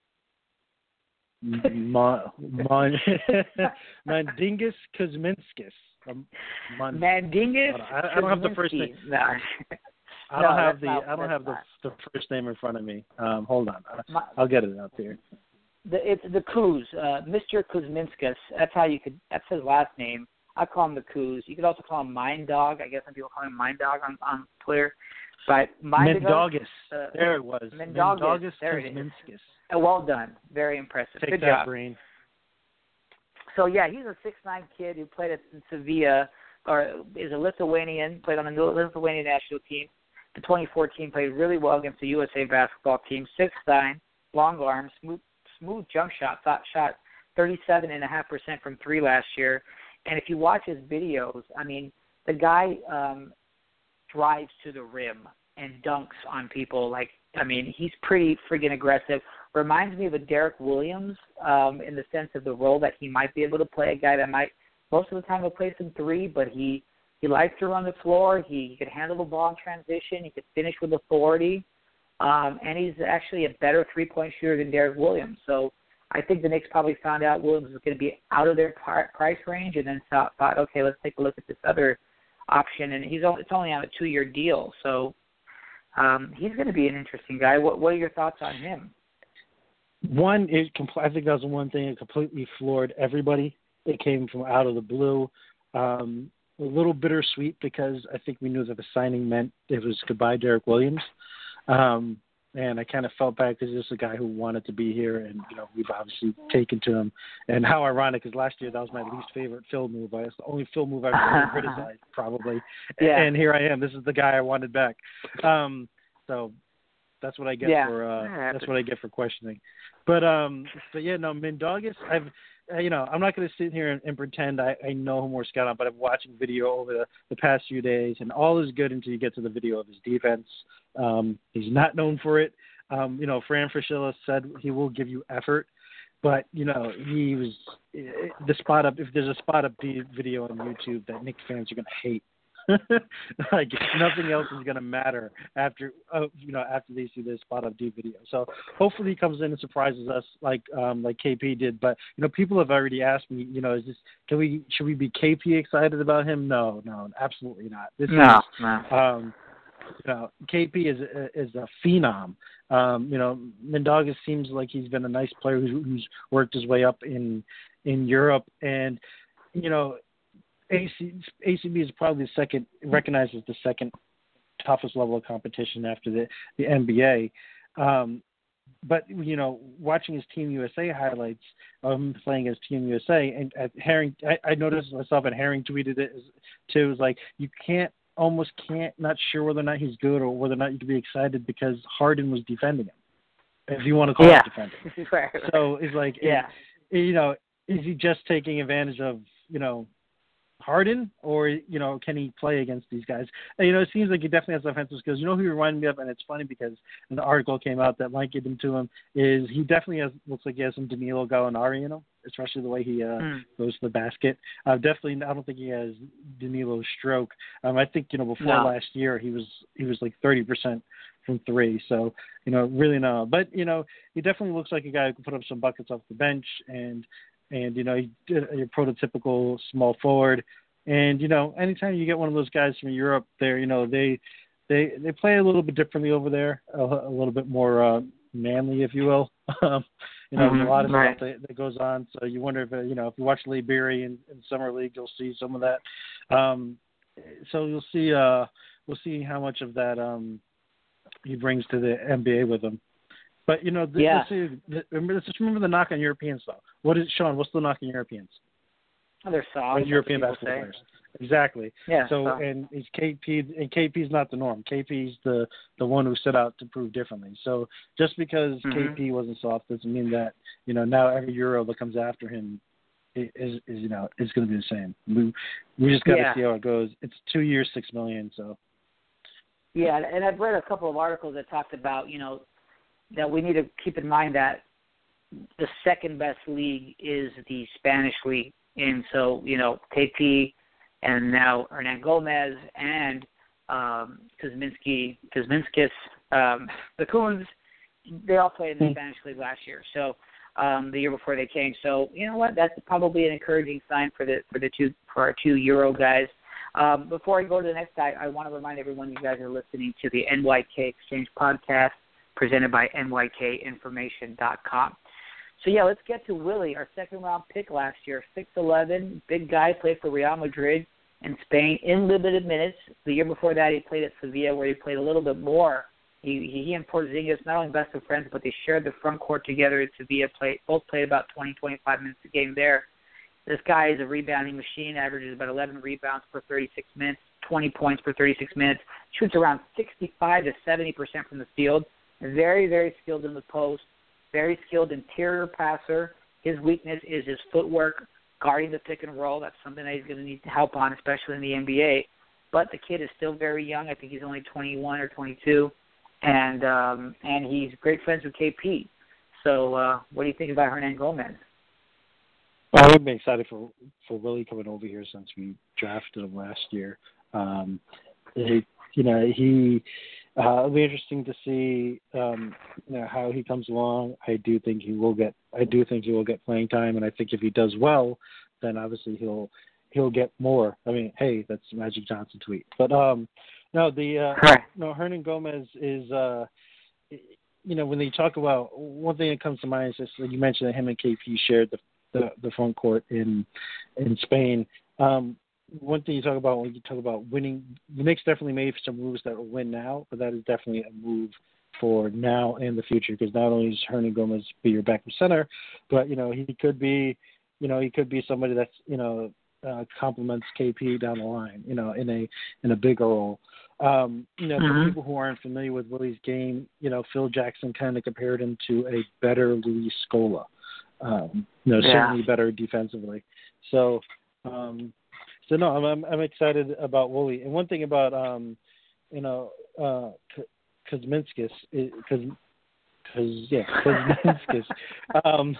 Ma- Mon- Mandingus Kuzminskis. Um, Mon- Mandingus. I, I don't have the first name. No. I don't no, have the not, I don't have the, the first name in front of me. Um, hold on, My, I'll get it out there. The, it's the Kuz, uh, Mister Kuzminskas. That's how you could. That's his last name. I call him the Kuz. You could also call him Mind Dog. I guess some people call him Mind Dog on, on Twitter. But Mendogus. Uh, there it was. Mendogus. Mendogus there it Kuzminskis. is. Uh, well done. Very impressive. Take Good that, job. Brain. So yeah, he's a six nine kid who played at Sevilla, or is a Lithuanian. Played on the Lithuanian national team. The twenty fourteen played really well against the U S A basketball team. six nine, long arms, smooth, smooth jump shot. Thought shot thirty-seven point five percent from three last year. And if you watch his videos, I mean, the guy um, drives to the rim and dunks on people. Like, I mean, he's pretty friggin' aggressive. Reminds me of a Derek Williams um, in the sense of the role that he might be able to play. A guy that might most of the time will play some three, but he he likes to run the floor. He, he could handle the ball in transition. He could finish with authority, um, and he's actually a better three-point shooter than Derek Williams. So I think the Knicks probably found out Williams was going to be out of their par- price range, and then thought, thought, okay, let's take a look at this other option. And he's only, it's only on a two-year deal, so um, he's going to be an interesting guy. What, what are your thoughts on him? One, it compl- I think that was the one thing that completely floored everybody. It came from out of the blue. Um, a little bittersweet because I think we knew that the signing meant it was goodbye Derek Williams. Um, and I kind of felt bad because this is a guy who wanted to be here, and, you know, we've obviously taken to him. And how ironic is last year that was my least favorite Phil move. It's the only Phil move I've ever criticized, probably. Yeah. And here I am. This is the guy I wanted back. Um, so that's what I get yeah. for uh, that's what I get for questioning. But um, but yeah, no, Mendogus, I've uh, you know, I'm not going to sit here and, and pretend I, I know who more scout on, but I'm watching video over the, the past few days, and all is good until you get to the video of his defense. Um, he's not known for it. Um, you know, Fran Fraschilla said he will give you effort, but you know, he was the spot up. If there's a spot up video on YouTube that Knicks fans are going to hate. Like nothing else is going to matter after uh, you know after they see this spot up D video. So hopefully he comes in and surprises us like um, like K P did. But you know people have already asked me, you know, is this can we should we be K P excited about him? No, no, absolutely not. This no, is, no. Um, you know, K P is a, is a phenom. Um, you know, Mendogus seems like he's been a nice player who's, who's worked his way up in in Europe, and you know. A C, A C B is probably the second, recognized as the second toughest level of competition after the, the N B A. Um, but, you know, watching his Team U S A highlights of him playing as Team U S A, and at Herring, I, I noticed myself, and Herring tweeted it too, it was like, you can't, almost can't, not sure whether or not he's good or whether or not you can be excited because Harden was defending him, if you want to call yeah. it defending. right, right. So it's like, yeah. it, you know, is he just taking advantage of, you know, Harden, or, you know, can he play against these guys? And, you know, it seems like he definitely has offensive skills. You know who he reminded me of, and it's funny because when the article came out that likened him to him, is he definitely has, looks like he has some Danilo Gallinari in him, especially the way he uh, mm. goes to the basket. Uh, definitely, I don't think he has Danilo's stroke. Um, I think, you know, before no. last year, he was he was like thirty percent from three. So, you know, really no. But, you know, he definitely looks like a guy who can put up some buckets off the bench, and, And, you know, your prototypical small forward. And, you know, anytime you get one of those guys from Europe there, you know, they they, they play a little bit differently over there, a, a little bit more uh, manly, if you will. Um, you know, mm-hmm. there's a lot of right. stuff that, that goes on. So you wonder if, uh, you know, if you watch Lee Beery in, in Summer League, you'll see some of that. Um, so you'll see, uh, we'll see how much of that um, he brings to the N B A with him. But, you know, th- yeah. let's, see, th- remember, let's just remember the knock on Europeans, though. What is, Sean, what's the knock on Europeans? Oh, they're soft. European basketball say. players. exactly. Yeah. So, so. and it's K P, and K P's not the norm. K P's the the one who set out to prove differently. So, just because Mm-hmm. K P wasn't soft doesn't mean that you know now every Euro that comes after him is, is you know is going to be the same. We we just got to Yeah. see how it goes. It's two years, six million. So. Yeah, and I've read a couple of articles that talked about, you know, that we need to keep in mind that the second best league is the Spanish league. And so, you know, K P and now Hernan Gomez and um, Kuzminski, Kuzminskis, um, the Coons, they all played in the Spanish league last year. So um, the year before they came. So, you know what, that's probably an encouraging sign for the for the two for our two Euro guys. Um, before I go to the next guy, I want to remind everyone you guys are listening to the N Y K Exchange podcast presented by N Y K information dot com. So, yeah, let's get to Willie, our second-round pick last year, six eleven, big guy, played for Real Madrid in Spain in limited minutes. The year before that, he played at Sevilla, where he played a little bit more. He, he and Porzingis, not only best of friends, but they shared the front court together at Sevilla. Played, both played about twenty, twenty-five minutes a game there. This guy is a rebounding machine, averages about eleven rebounds per thirty-six minutes, twenty points per thirty-six minutes, shoots around sixty-five to seventy percent from the field. Very, very skilled in the post, very skilled interior passer. His weakness is his footwork, guarding the pick and roll. That's something that he's going to need help on, especially in the N B A. But the kid is still very young. I think he's only twenty-one or twenty-two, and um, and he's great friends with K P. So uh, what do you think about Hernan Gomez? Well, I've been excited for for Willie coming over here since we drafted him last year. Um, he, you know, he uh, it'll be interesting to see um, you know how he comes along. I do think he will get. I do think he will get playing time, and I think if he does well, then obviously he'll he'll get more. I mean, hey, that's Magic Johnson tweet. But um, no, the uh, Right. no Hernan Gomez is. Uh, you know, when they talk about one thing that comes to mind is just like you mentioned that him and K P shared the The, the front court in in Spain. Um, one thing you talk about when you talk about winning, the Knicks definitely made some moves that will win now, but that is definitely a move for now and the future because not only is Hernan Gomez be your backup center, but you know he could be, you know he could be somebody that's you know uh, complements K P down the line, you know in a in a bigger role. Um, you know, Mm-hmm. for people who aren't familiar with Willie's game, you know Phil Jackson kind of compared him to a better Luis Scola. Um, you know, Yeah. certainly better defensively. So, um, so no, I'm, I'm I'm excited about Wooly. And one thing about um, you know, uh, Kuzminskis, because because yeah, Kuzminskis, um,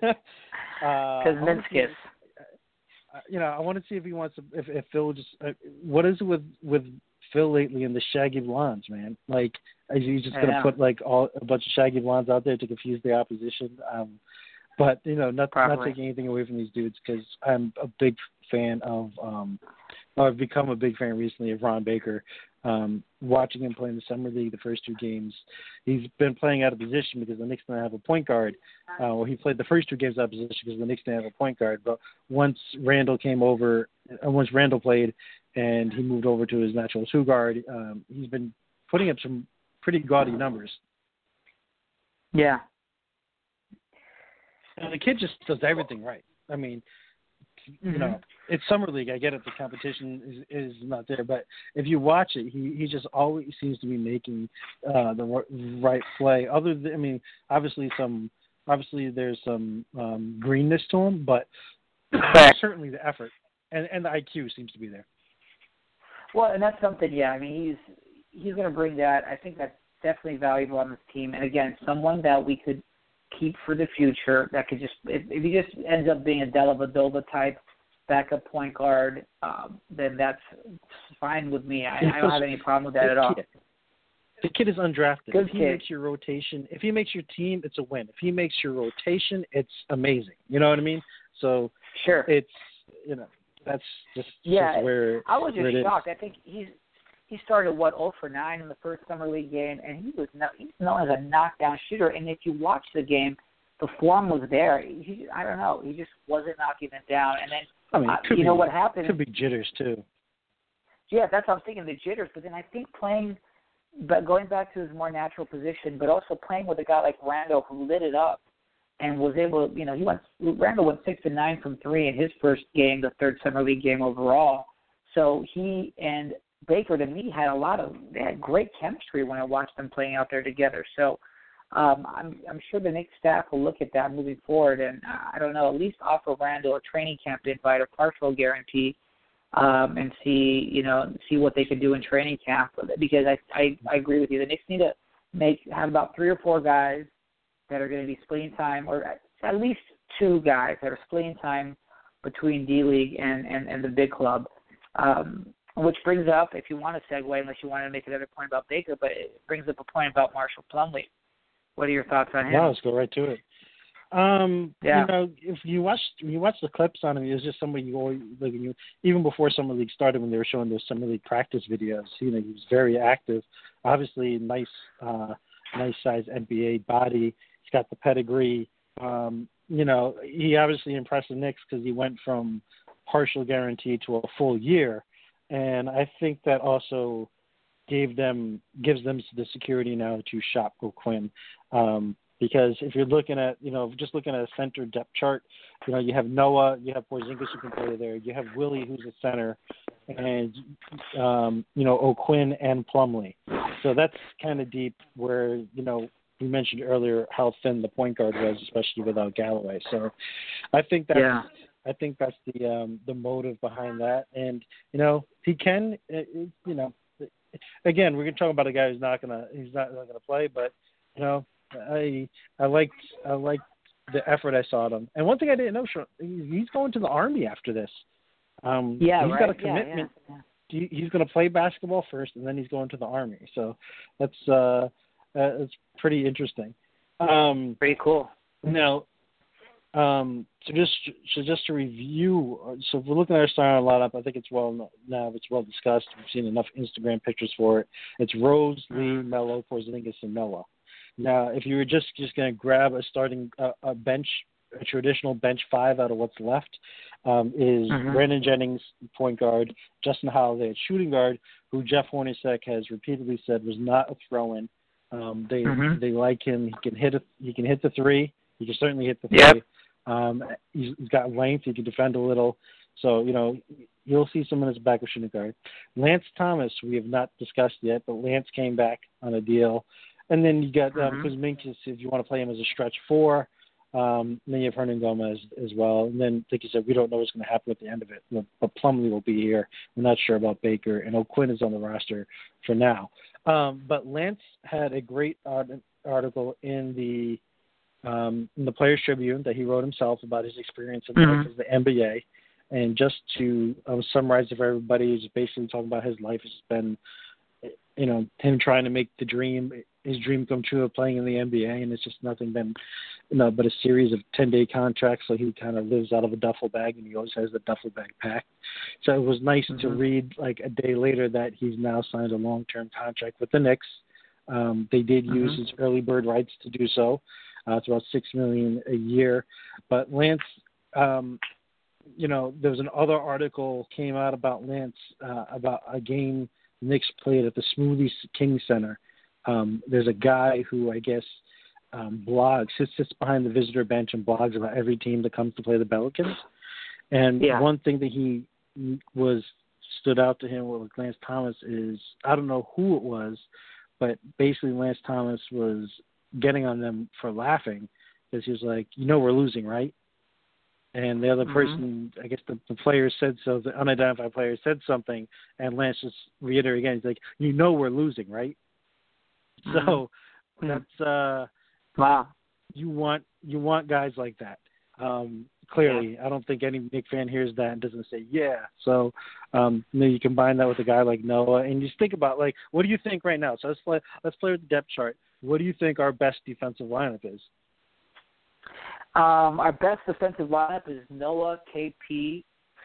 uh, Kuzminskis. you know, I want to see if he wants to, if, if Phil just, uh, what is it with with Phil lately and the shaggy blondes, man? Like, is he just going to Yeah. put like all a bunch of shaggy blondes out there to confuse the opposition? Um, But, you know, not, not Probably. taking anything away from these dudes because I'm a big fan of um, – I've become a big fan recently of Ron Baker. Um, watching him play in the Summer League the first two games, he's been playing out of position because the Knicks didn't have a point guard. Uh, well, he played the first two games out of position because the Knicks didn't have a point guard. But once Randall came over – once Randall played and he moved over to his natural two guard, um, he's been putting up some pretty gaudy numbers. Yeah. And the kid just does everything right. I mean, Mm-hmm. you know, it's summer league. I get it. The competition is, is not there, but if you watch it, he, he just always seems to be making uh, the right play. Other than, I mean, obviously some, obviously there's some um, greenness to him, but certainly the effort and, and the I Q seems to be there. Well, and that's something. Yeah, I mean, he's he's going to bring that. I think that's definitely valuable on this team. And again, someone that we could keep for the future that could just if, if he just ends up being a Dellavedova type backup point guard, um, then that's fine with me. I, I don't have any problem with that at all. The kid is undrafted. Good if he kid. makes your rotation, if he makes your team, it's a win. If he makes your rotation, it's amazing. You know what I mean? So Sure. it's you know that's just, yeah. just where I was where just it shocked. is. I think he's he started what zero for nine in the first summer league game, and he was no, he's known as a knockdown shooter. And if you watch the game, the form was there. He, I don't know. He just wasn't knocking it down. And then, I mean, uh, it could you be, know what happened? Could be jitters too. Yeah, that's what I'm thinking, the jitters. But then I think playing, but going back to his more natural position, but also playing with a guy like Randall who lit it up and was able to, you know, he went, Randall went six and nine from three in his first game, the third summer league game overall. So he and Baker, to me, had a lot of they had great chemistry when I watched them playing out there together. So um, I'm I'm sure the Knicks staff will look at that moving forward, and uh, I don't know, at least offer Randall a training camp invite or partial guarantee, um, and see you know see what they can do in training camp. Because I, I I agree with you, the Knicks need to make have about three or four guys that are going to be splitting time, or at least two guys that are splitting time between D League and, and, and the big club. Um, which brings up, if you want to segue, unless you want to make another point about Baker, but it brings up a point about Marshall Plumlee. What are your thoughts on him? Yeah, let's go right to it. Um, yeah. You know, if you watch when you watch the clips on him, he was just somebody you always like. You even before Summer League started, when they were showing those Summer League practice videos, you know, he was very active. Obviously, nice, uh, nice size N B A body. He's got the pedigree. Um, you know, he obviously impressed the Knicks because he went from partial guarantee to a full year, and I think that also gave them gives them the security now to shop O'Quinn. Um, because if you're looking at, you know, just looking at a center depth chart, you know, you have Noah, you have Porzingis who can play there, you have Willie who's a center, and, um, you know, O'Quinn and Plumlee. So that's kind of deep where, you know, we mentioned earlier how thin the point guard was, especially without Galloway. So I think that's, yeah. I think that's the um, the motive behind that. And, you know, he can, it, it, you know, again, we're going to talk about a guy who's not going to, he's not going to play, but, you know, I I liked I liked the effort I saw him. And one thing I didn't know, Sean, he's going to the Army after this. Um, yeah, he's right. got a commitment. Yeah, yeah, yeah. He's going to play basketball first, and then he's going to the Army. So that's uh, uh it's pretty interesting. Um, pretty cool. Now, um, so just so just to review, so if we're looking at our starting lineup, I think it's well now it's well discussed. We've seen enough Instagram pictures for it. It's Rose, Lee, Melo, Porzingis, and Noah. Now, if you were just, just going to grab a starting uh, a bench, a traditional bench five out of what's left, um, is mm-hmm. Brandon Jennings, point guard, Justin Holiday at shooting guard, who Jeff Hornacek has repeatedly said was not a throw-in. Um, they mm-hmm. they like him. He can hit a, he can hit the three. He can certainly hit the three. Yep. Um, he's, he's got length. He can defend a little. So, you know, you'll see some minutes back of shooting guard. Lance Thomas, we have not discussed yet, but Lance came back on a deal. And then you got um, mm-hmm. Kuzminskis if you want to play him as a stretch four. Um, and then you have Hernan Gomez as well. And then, like you said, we don't know what's going to happen at the end of it. But Plumlee will be here. We're not sure about Baker. And O'Quinn is on the roster for now. Um, but Lance had a great art- article in the um, in the Players Tribune that he wrote himself about his experience in mm-hmm. life as the N B A. And just to um, summarize it for everybody, he's basically talking about his life has been, you know, him trying to make the dream, his dream come true of playing in the N B A, and it's just nothing been, you know, but a series of ten-day contracts. So he kind of lives out of a duffel bag, and he always has the duffel bag packed. So it was nice mm-hmm. to read, like a day later, that he's now signed a long-term contract with the Knicks. Um, they did mm-hmm. use his early bird rights to do so. Uh, it's about six million dollars a year. But Lance, um, you know, there was another article came out about Lance uh, about a game Knicks played at the Smoothie King Center. Um, there's a guy who I guess um, blogs, sits, sits behind the visitor bench and blogs about every team that comes to play the Pelicans. And yeah. one thing that he was stood out to him with Lance Thomas is, I don't know who it was, but basically Lance Thomas was getting on them for laughing because he was like, you know, we're losing, right? And the other mm-hmm. person, I guess the, the player said so, the unidentified player said something, and Lance just reiterated again, he's like, you know we're losing, right? Mm-hmm. So mm-hmm. that's uh, wow. You want you want guys like that. Um, clearly, yeah. I don't think any Knicks fan hears that and doesn't say yeah. So um, you know, you combine that with a guy like Noah, and you just think about like, what do you think right now? So let's play let's play with the depth chart. What do you think our best defensive lineup is? Um, our best defensive lineup is Noah, K P.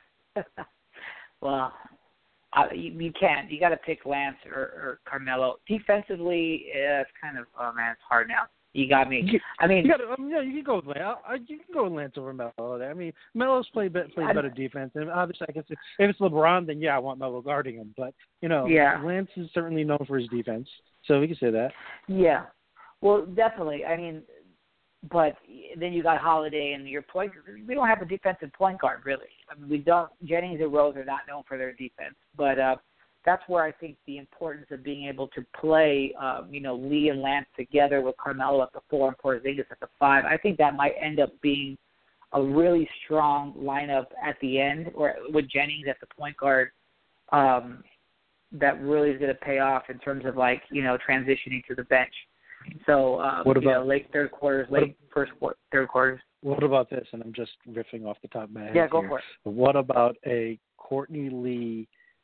well, uh, you, you can't. You got to pick Lance or, or Carmelo. Defensively, yeah, it's kind of oh man, it's hard now. You got me. You, I mean, you got, um, yeah, you can go with Lance. I, you can go with Lance over Melo. I mean, Melo's played played better defense, and obviously, I guess if, if it's LeBron, then yeah, I want Melo guarding him. But you know, yeah. Lance is certainly known for his defense, so we can say that. Yeah, well, definitely. I mean, but then you got Holiday and your point. We don't have a defensive point guard really. I mean, we don't. Jennings and Rose are not known for their defense, but uh, that's where I think the importance of being able to play, um, you know, Lee and Lance together with Carmelo at the four and Porzingis at the five. I think that might end up being a really strong lineup at the end, or with Jennings at the point guard. Um, that really is going to pay off in terms of, like, you know, transitioning to the bench. So, um, what about, you know, late third quarters, late what, first quarter, third quarters. What about this? And I'm just riffing off the top of my head. Yeah, go here. for it. What about a Courtney Lee,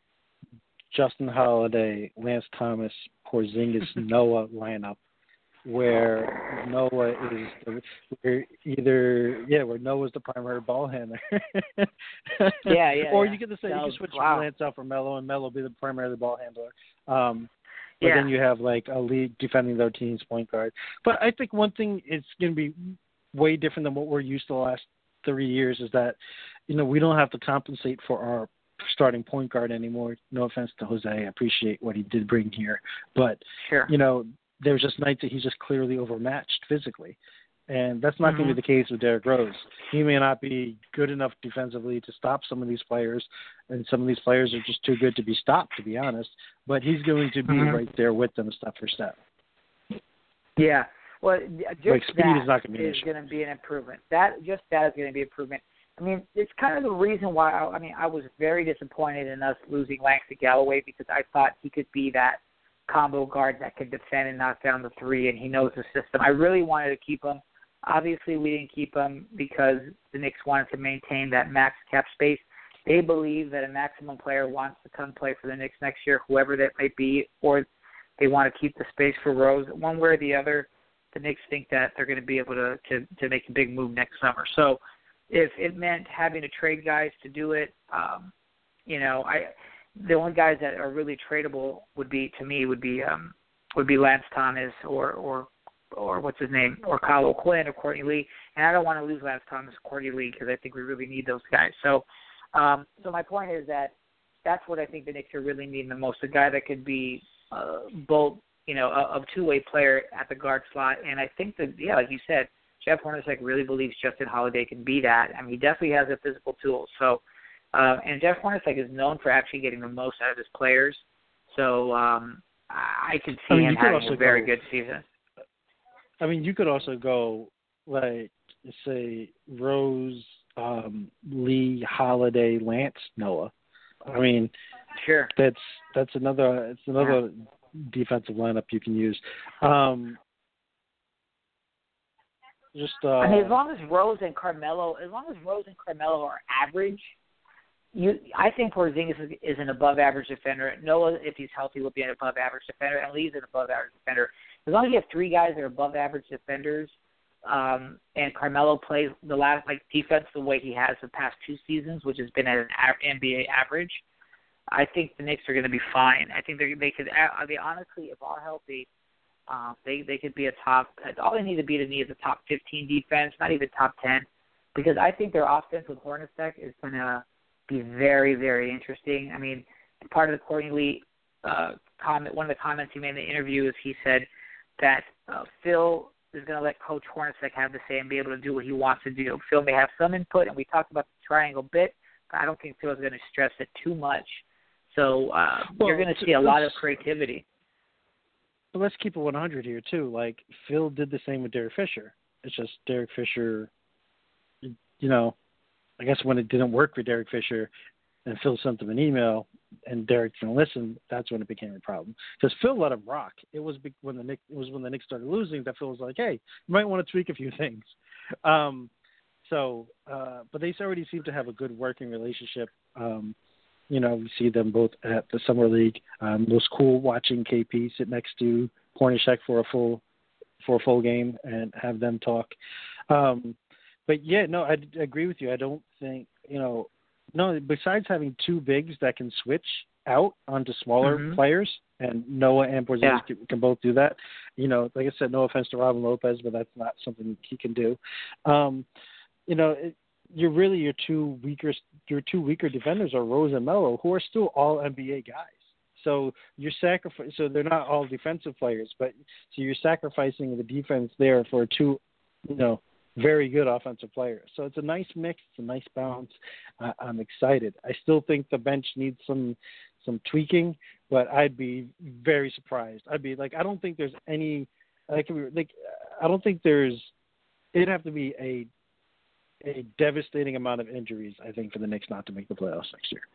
Justin Holiday, Lance Thomas, Porzingis, Noah lineup, where Noah is where either yeah, where Noah's the primary ball handler. yeah, yeah. Or yeah. you get to say that you was, can switch wow. Lance out for Melo, and Melo be the primary ball handler. Um, but yeah. then you have like a lead defending their team's point guard. But I think one thing is going to be way different than what we're used to the last three years is that, you know, we don't have to compensate for our starting point guard anymore. No offense to Jose, I appreciate what he did bring here, but sure. you know, there's just nights that he's just clearly overmatched physically, and that's not mm-hmm. going to be the case with Derrick Rose. He may not be good enough defensively to stop some of these players, and some of these players are just too good to be stopped, to be honest. But he's going to be mm-hmm. right there with them step for step. Yeah. Well, just like speed that is not going to be an is issue. going to be an improvement. That just that is going to be an improvement. I mean, it's kind of the reason why. I, I mean, I was very disappointed in us losing Langston Galloway because I thought he could be that combo guard that could defend and knock down the three, and he knows the system. I really wanted to keep him. Obviously, we didn't keep him because the Knicks wanted to maintain that max cap space. They believe that a maximum player wants to come play for the Knicks next year, whoever that might be, or they want to keep the space for Rose. One way or the other, the Knicks think that they're going to be able to, to, to make a big move next summer. So if it meant having to trade guys to do it, um, you know, I the only guys that are really tradable would be, to me, would be um, would be Lance Thomas or or or what's his name, or Kyle O'Quinn or Courtney Lee. And I don't want to lose Lance Thomas or Courtney Lee because I think we really need those guys. So, um, so my point is that that's what I think the Knicks are really needing the most, a guy that could be uh, both, you know, a, a two-way player at the guard slot. And I think that, yeah, like you said, Jeff Hornacek really believes Justin Holiday can be that. I mean, he definitely has the physical tools. So, uh, and Jeff Hornacek is known for actually getting the most out of his players. So um, I could see I mean, him having a very go, good season. I mean, you could also go, like, say, Rose, um, Lee, Holiday, Lance, Noah. I mean, sure, that's that's another it's another yeah. defensive lineup you can use. Um, just uh, I mean, as long as Rose and Carmelo, as long as Rose and Carmelo are average, you I think Porzingis is, is an above-average defender. Noah, if he's healthy, will be an above-average defender, and Lee's an above-average defender. As long as you have three guys that are above-average defenders, um, and Carmelo plays the last like defense the way he has the past two seasons, which has been at an N B A average, I think the Knicks are going to be fine. I think they they could. I mean, honestly, if all healthy, um, they they could be a top. All they need to be to me is a top fifteen defense, not even top ten, because I think their offense with Hornacek is going to be very very interesting. I mean, part of the Courtney Lee uh, comment, one of the comments he made in the interview is he said that uh, Phil is going to let Coach Hornacek have the say and be able to do what he wants to do. Phil may have some input, and we talked about the triangle bit, but I don't think Phil is going to stress it too much. So uh, well, you're going to see a lot of creativity. But let's keep it one hundred here, too. Like, Phil did the same with Derek Fisher. It's just Derek Fisher, you know, I guess when it didn't work for Derek Fisher and Phil sent him an email and Derek didn't listen, that's when it became a problem. Because Phil let him rock. It was when the Knicks, it was when the Knicks started losing that Phil was like, hey, you might want to tweak a few things. Um, so, uh, but they already seem to have a good working relationship. Um, you know, we see them both at the Summer League. Um, it was cool watching K P sit next to Hornacek for a full for a full game and have them talk. Um, but yeah, no, I, I agree with you. I don't think, you know, no, besides having two bigs that can switch out onto smaller mm-hmm. players, and Noah and Porzingis yeah. can, can both do that. You know, like I said, no offense to Robin Lopez, but that's not something he can do. Um, you know, it, you're really your two weaker your two weaker defenders are Rose and Melo, who are still all N B A guys. So you're sacrifice. So they're not all defensive players, but so you're sacrificing the defense there for two you know, very good offensive players. So it's a nice mix. It's a nice balance. Uh, I'm excited. I still think the bench needs some some tweaking, but I'd be very surprised. I'd be like, I don't think there's any like like I don't think there's. It'd have to be a a devastating amount of injuries, I think, for the Knicks not to make the playoffs next year.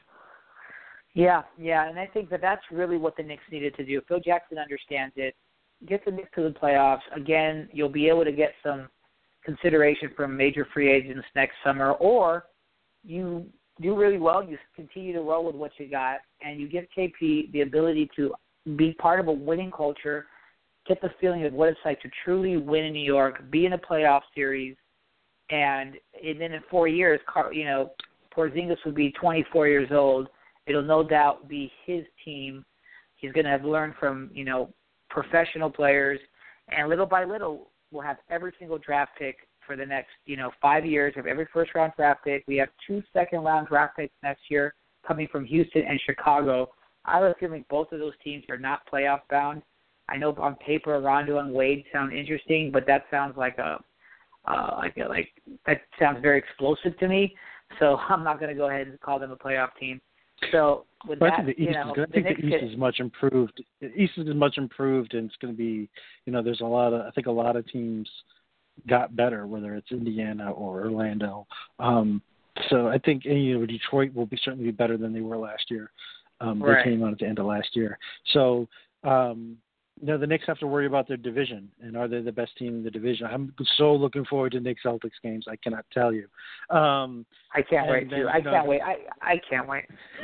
Yeah, yeah, and I think that that's really what the Knicks needed to do. Phil Jackson understands it. Get the Knicks to the playoffs. Again, you'll be able to get some consideration from major free agents next summer, or you do really well, you continue to roll with what you got, and you give K P the ability to be part of a winning culture, get the feeling of what it's like to truly win in New York, be in a playoff series, and, and then in four years, you know, Porzingis will be twenty-four years old. It'll no doubt be his team. He's going to have learned from, you know, professional players, and little by little, we'll have every single draft pick for the next, you know, five years of every first-round draft pick. We have two second-round draft picks next year coming from Houston and Chicago. I was assuming both of those teams are not playoff-bound. I know on paper Rondo and Wade sound interesting, but that sounds like a uh, like a, like that sounds very explosive to me. So I'm not going to go ahead and call them a playoff team. So with but that, I think the East, you know, is, I think the East is much improved. The East is much improved, and it's going to be, you know, there's a lot of, I think a lot of teams got better, whether it's Indiana or Orlando. Um, so I think, you know, Detroit will be certainly be better than they were last year. Um, right. They came on at the end of last year. So, um, you know, the Knicks have to worry about their division, and are they the best team in the division? I'm so looking forward to Knicks Celtics games. I cannot tell you. Um, I can't wait then, too. I you know, can't wait. I I can't wait.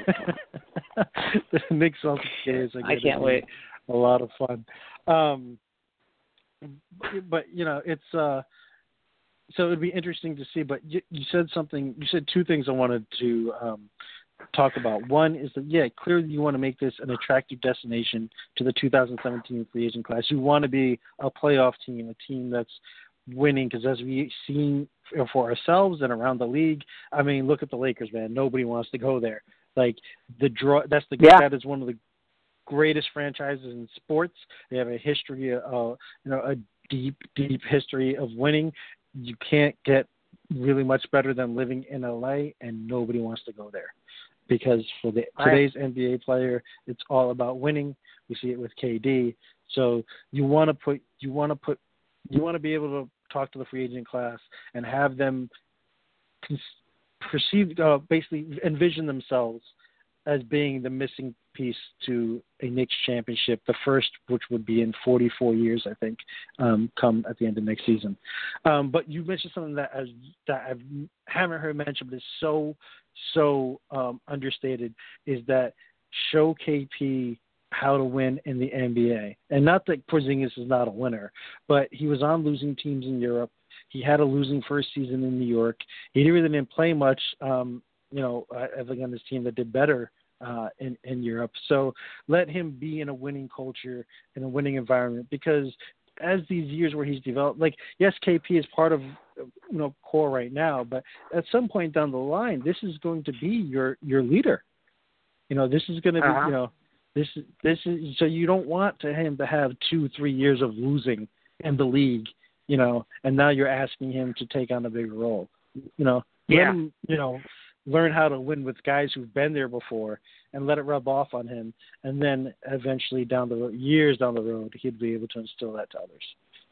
The Knicks Celtics games. I can't wait. A lot of fun. Um, but you know, it's uh, so it'd be interesting to see. But you, you said something. You said two things I wanted to um, talk about. One is that, yeah, clearly you want to make this an attractive destination to the two thousand seventeen free agent class. You want to be a playoff team, a team that's winning, because as we've seen for ourselves and around the league, I mean, look at the Lakers, man. Nobody wants to go there. Like the draw, that's the yeah. that is one of the greatest franchises in sports. They have a history, uh, you know, a deep, deep history of winning. You can't get really much better than living in L A, and nobody wants to go there. Because for the right. today's N B A player, it's all about winning. We see it with K D. So you want to put, you want to put, you want to be able to talk to the free agent class and have them con- perceive, uh, basically envision themselves as being the missing piece to a Knicks championship, the first, which would be in forty-four years, I think, um, come at the end of next season. Um, but you mentioned something that I, that I haven't heard mentioned, but is so, so um, understated, is that show K P how to win in the N B A. And not that Porzingis is not a winner, but he was on losing teams in Europe. He had a losing first season in New York. He really didn't play much, um, you know, I think on this team that did better uh, in, in Europe. So let him be in a winning culture, in a winning environment, because as these years where he's developed, like, yes, K P is part of, you know, core right now, but at some point down the line, this is going to be your, your leader. You know, this is going to be, uh-huh. you know, this, this is, so you don't want to him to have two, three years of losing in the league, you know, and now you're asking him to take on a bigger role, you know, yeah. let him, you know, learn how to win with guys who've been there before and let it rub off on him. And then eventually down the road, years down the road, he'd be able to instill that to others.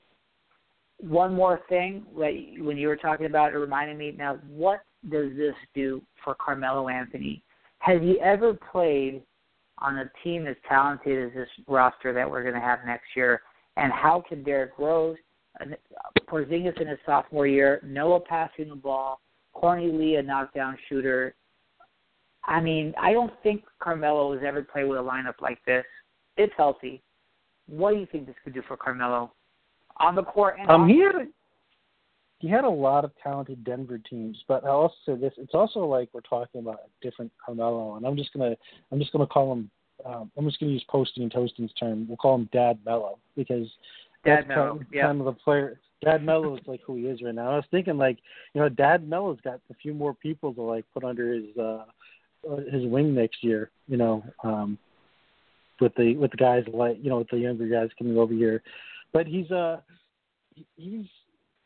One more thing, like when you were talking about it, reminded me, now what does this do for Carmelo Anthony? Has he ever played on a team as talented as this roster that we're going to have next year? And how can Derrick Rose, Porzingis in his sophomore year, Noah passing the ball, Corny Lee, a knockdown shooter? I mean, I don't think Carmelo has ever played with a lineup like this. It's healthy. What do you think this could do for Carmelo on the court? And um, he had a, he had a lot of talented Denver teams, but I'll also say this: it's also like we're talking about a different Carmelo, and I'm just gonna I'm just gonna call him. Um, I'm just gonna use Posty and Toasting's term. We'll call him Dad Mello, because Dad that's Mello, kind, yeah. kind of the player. Dad Mello is like who he is right now. I was thinking, like, you know, Dad Mello's got a few more people to like put under his uh, his wing next year. You know, um, with the with the guys like you know with the younger guys coming over here, but he's uh he's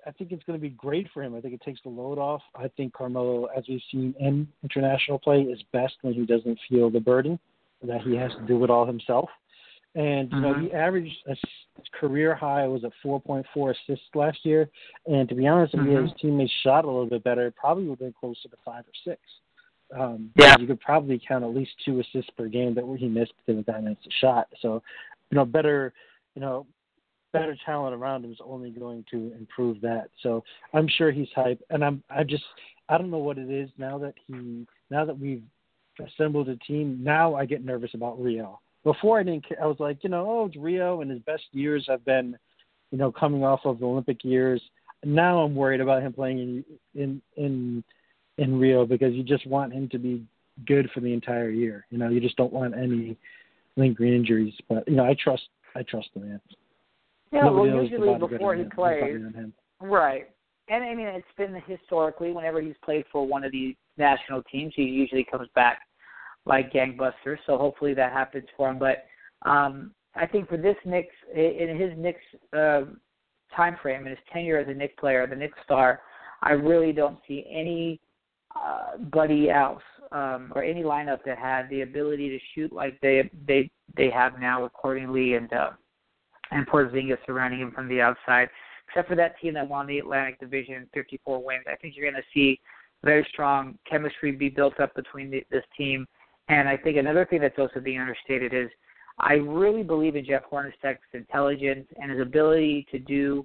I think it's going to be great for him. I think it takes the load off. I think Carmelo, as we've seen in international play, is best when he doesn't feel the burden that he has to do it all himself. And, you know, Mm-hmm. he averaged a his career high was at four point four assists last year. And to be honest, if Mm-hmm. his teammates shot a little bit better, it probably would have been closer to five or six. Um, Yeah. You could probably count at least two assists per game that he missed because of that missed a shot. So, you know, better, you know, better talent around him is only going to improve that. So I'm sure he's hype. And I'm, I just, I don't know what it is now that he, now that we've assembled a team. Now I get nervous about Rio. Before I didn't care. I was like, you know, oh, it's Rio, and his best years have been, you know, coming off of the Olympic years. Now I'm worried about him playing in in in, in Rio because you just want him to be good for the entire year. You know, you just don't want any lingering injuries. But you know, I trust I trust the man. Yeah, Nobody well, knows the usually body better before than he him. plays, Nobody than him. right. And, I mean, it's been historically, whenever he's played for one of these national teams, he usually comes back like gangbusters, so hopefully that happens for him. But um, I think for this Knicks, in his Knicks uh, time frame, in his tenure as a Knicks player, the Knicks star, I really don't see any uh, buddy else um, or any lineup that had the ability to shoot like they they they have now with Courtney and uh, and Porzingis surrounding him from the outside. Except for that team that won the Atlantic Division, fifty-four wins, I think you're going to see very strong chemistry be built up between the, this team. And I think another thing that's also being understated is I really believe in Jeff Hornacek's intelligence and his ability to do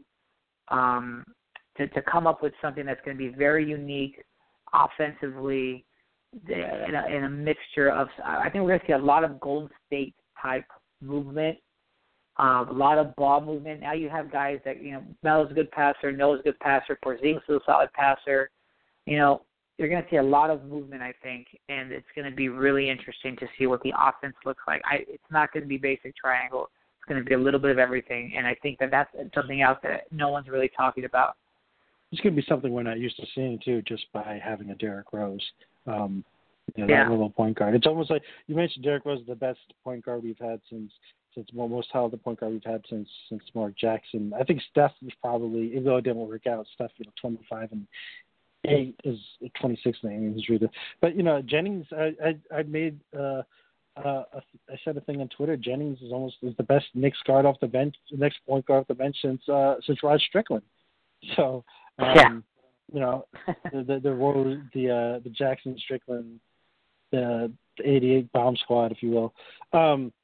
um, to, to come up with something that's going to be very unique offensively in a, in a mixture of. I think we're going to see a lot of Golden State type movement. Uh, a lot of ball movement. Now you have guys that, you know, Melo's a good passer, Noah's a good passer, Porzingis is a solid passer. You know, you're going to see a lot of movement, I think, and it's going to be really interesting to see what the offense looks like. I, it's not going to be basic triangle. It's going to be a little bit of everything, and I think that that's something else that no one's really talking about. It's going to be something we're not used to seeing, too, just by having a Derrick Rose. Um, you know, yeah. that little point guard. It's almost like you mentioned Derrick Rose is the best point guard we've had since since well, most talented point guard we've had since since Mark Jackson. I think Steph was probably, even though it didn't work out, Steph, you know, twenty-five and eight is twenty-six name. But you know, Jennings, I I, I made uh, uh, I said a thing on Twitter. Jennings is almost is the best Knicks guard off the bench, the next point guard off the bench since uh, since Rod Strickland. So um, yeah. you know, the the the Rose, the, uh, the Jackson Strickland, the, the eighty-eight bomb squad, if you will. Um,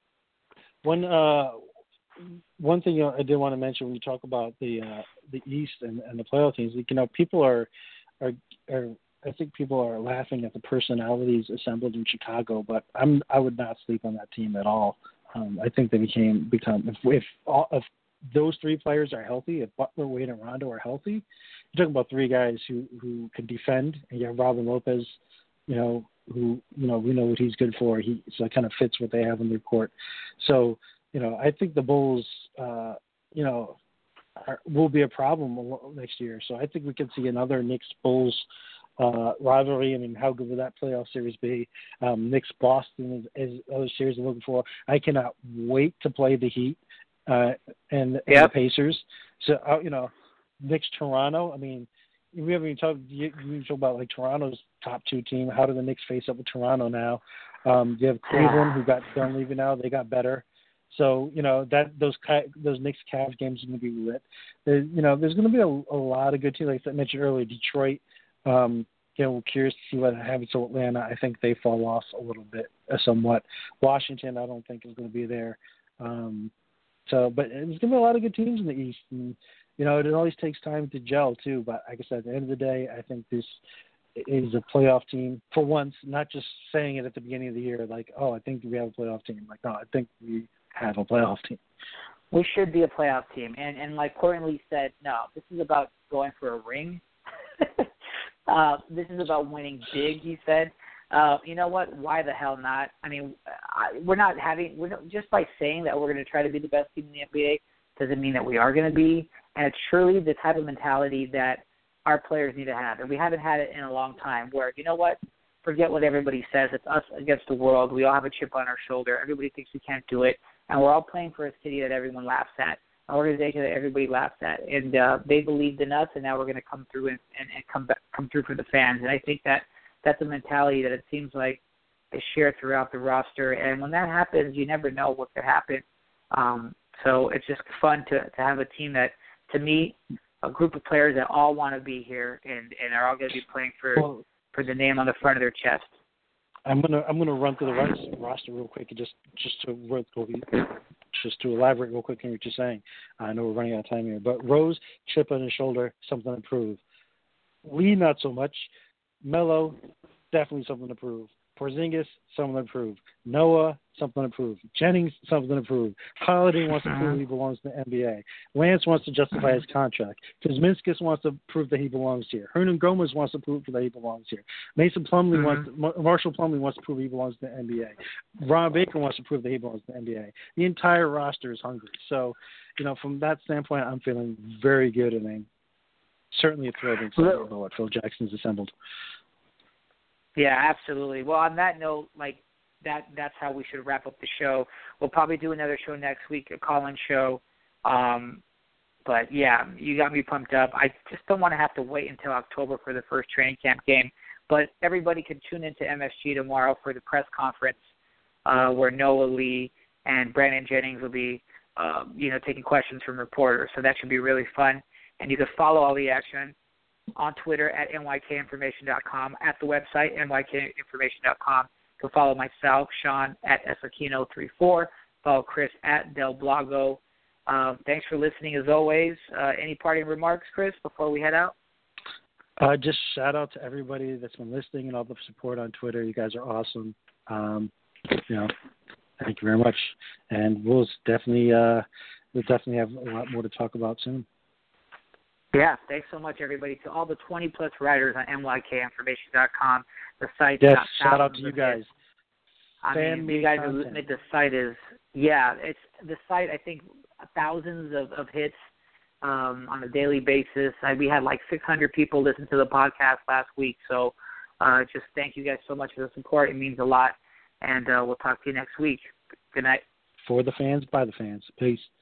One uh, one thing you know, I did want to mention when you talk about the uh, the East and, and the playoff teams, you know, people are, are are I think people are laughing at the personalities assembled in Chicago, but I'm I would not sleep on that team at all. Um, I think they became become if if, all, if those three players are healthy, if Butler, Wade, and Rondo are healthy, you're talking about three guys who who can defend, and you have Robin Lopez, you know. Who you know we know what he's good for. He so it kind of fits what they have in their court. So you know I think the Bulls uh, you know are, will be a problem next year. So I think we could see another Knicks Bulls uh, rivalry. I mean, how good would that playoff series be? Um, Knicks Boston is, is other series I'm looking for. I cannot wait to play the Heat uh, and, and Yep. the Pacers. So uh, you know Knicks Toronto. I mean. We haven't even talked. You, you talk about like Toronto's top two team. How do the Knicks face up with Toronto now? Um, you have Cleveland, who got done leaving now. They got better. So you know that those those Knicks Cavs games are going to be lit. There, you know, there's going to be a, a lot of good teams. Like I mentioned earlier, Detroit. Um, you know, we're curious to see what happens to Atlanta. I think they fall off a little bit, uh, somewhat. Washington, I don't think is going to be there. Um, so, but there's going to be a lot of good teams in the East. And, you know, it always takes time to gel, too. But like I said, at the end of the day, I think this is a playoff team for once, not just saying it at the beginning of the year, like, oh, I think we have a playoff team. Like, no, I think we have a playoff team. We should be a playoff team. And, and like Courtney Lee said, no, this is about going for a ring. uh, this is about winning big, he said. Uh, you know what? Why the hell not? I mean, I, we're not having – we're not, just by saying that we're going to try to be the best team in the N B A doesn't mean that we are going to be. And it's surely the type of mentality that our players need to have. And we haven't had it in a long time where, you know what, forget what everybody says. It's us against the world. We all have a chip on our shoulder. Everybody thinks we can't do it. And we're all playing for a city that everyone laughs at. organization that everybody laughs at, and uh, they believed in us, and now we're going to come through and, and, and come back, come through for the fans. And I think that that's a mentality that it seems like is shared throughout the roster. And when that happens, you never know what could happen. Um, so it's just fun to to have a team that, to me, a group of players that all want to be here and, and are all going to be playing for well, for the name on the front of their chest. I'm gonna I'm gonna run through the roster real quick and just just to just to elaborate real quick on what you're saying. I know we're running out of time here, but Rose, chip on his shoulder, something to improve. Lee, not so much. Melo, definitely something to prove. Porzingis, something to improve. Noah, something to improve. Jennings, something to improve. Holiday wants to prove he belongs in the N B A. Lance wants to justify his contract. Kuzminskis wants to prove that he belongs here. Hernan Gomez wants to prove that he belongs here. Mason Plumlee mm-hmm. wants to, Marshall Plumlee wants to prove he belongs in the N B A. Ron Baker wants to prove that he belongs in the N B A. The entire roster is hungry. So, you know, from that standpoint, I'm feeling very good, and I'm certainly thrilled and excited about what Phil Jackson's assembled. Yeah, absolutely. Well, on that note, like that, that's how we should wrap up the show. We'll probably do another show next week, a call-in show. Um, but, yeah, you got me pumped up. I just don't want to have to wait until October for the first training camp game. But everybody can tune into M S G tomorrow for the press conference uh, where Noah Lee and Brandon Jennings will be, uh, you know, taking questions from reporters. So that should be really fun. And you can follow all the action on Twitter at N Y K information dot com, at the website N Y K information dot com. You can follow myself, Sean, at Esakino thirty-four. Follow Chris at Del Blago. Um, thanks for listening as always. Uh, any parting remarks, Chris, before we head out? Uh, just shout out to everybody that's been listening and all the support on Twitter. You guys are awesome. Um, you know, thank you very much. And we'll definitely uh, we'll definitely have a lot more to talk about soon. Yeah, thanks so much, everybody. To all the twenty-plus writers on N Y K information dot com, the site. Yes, shout out to you guys. I Fan mean, you guys content. are the site is yeah, it's the site. I think thousands of, of hits um, on a daily basis. I, we had like six hundred people listen to the podcast last week. So, uh, just thank you guys so much for the support. It means a lot, and uh, we'll talk to you next week. Good night. For the fans, by the fans. Peace.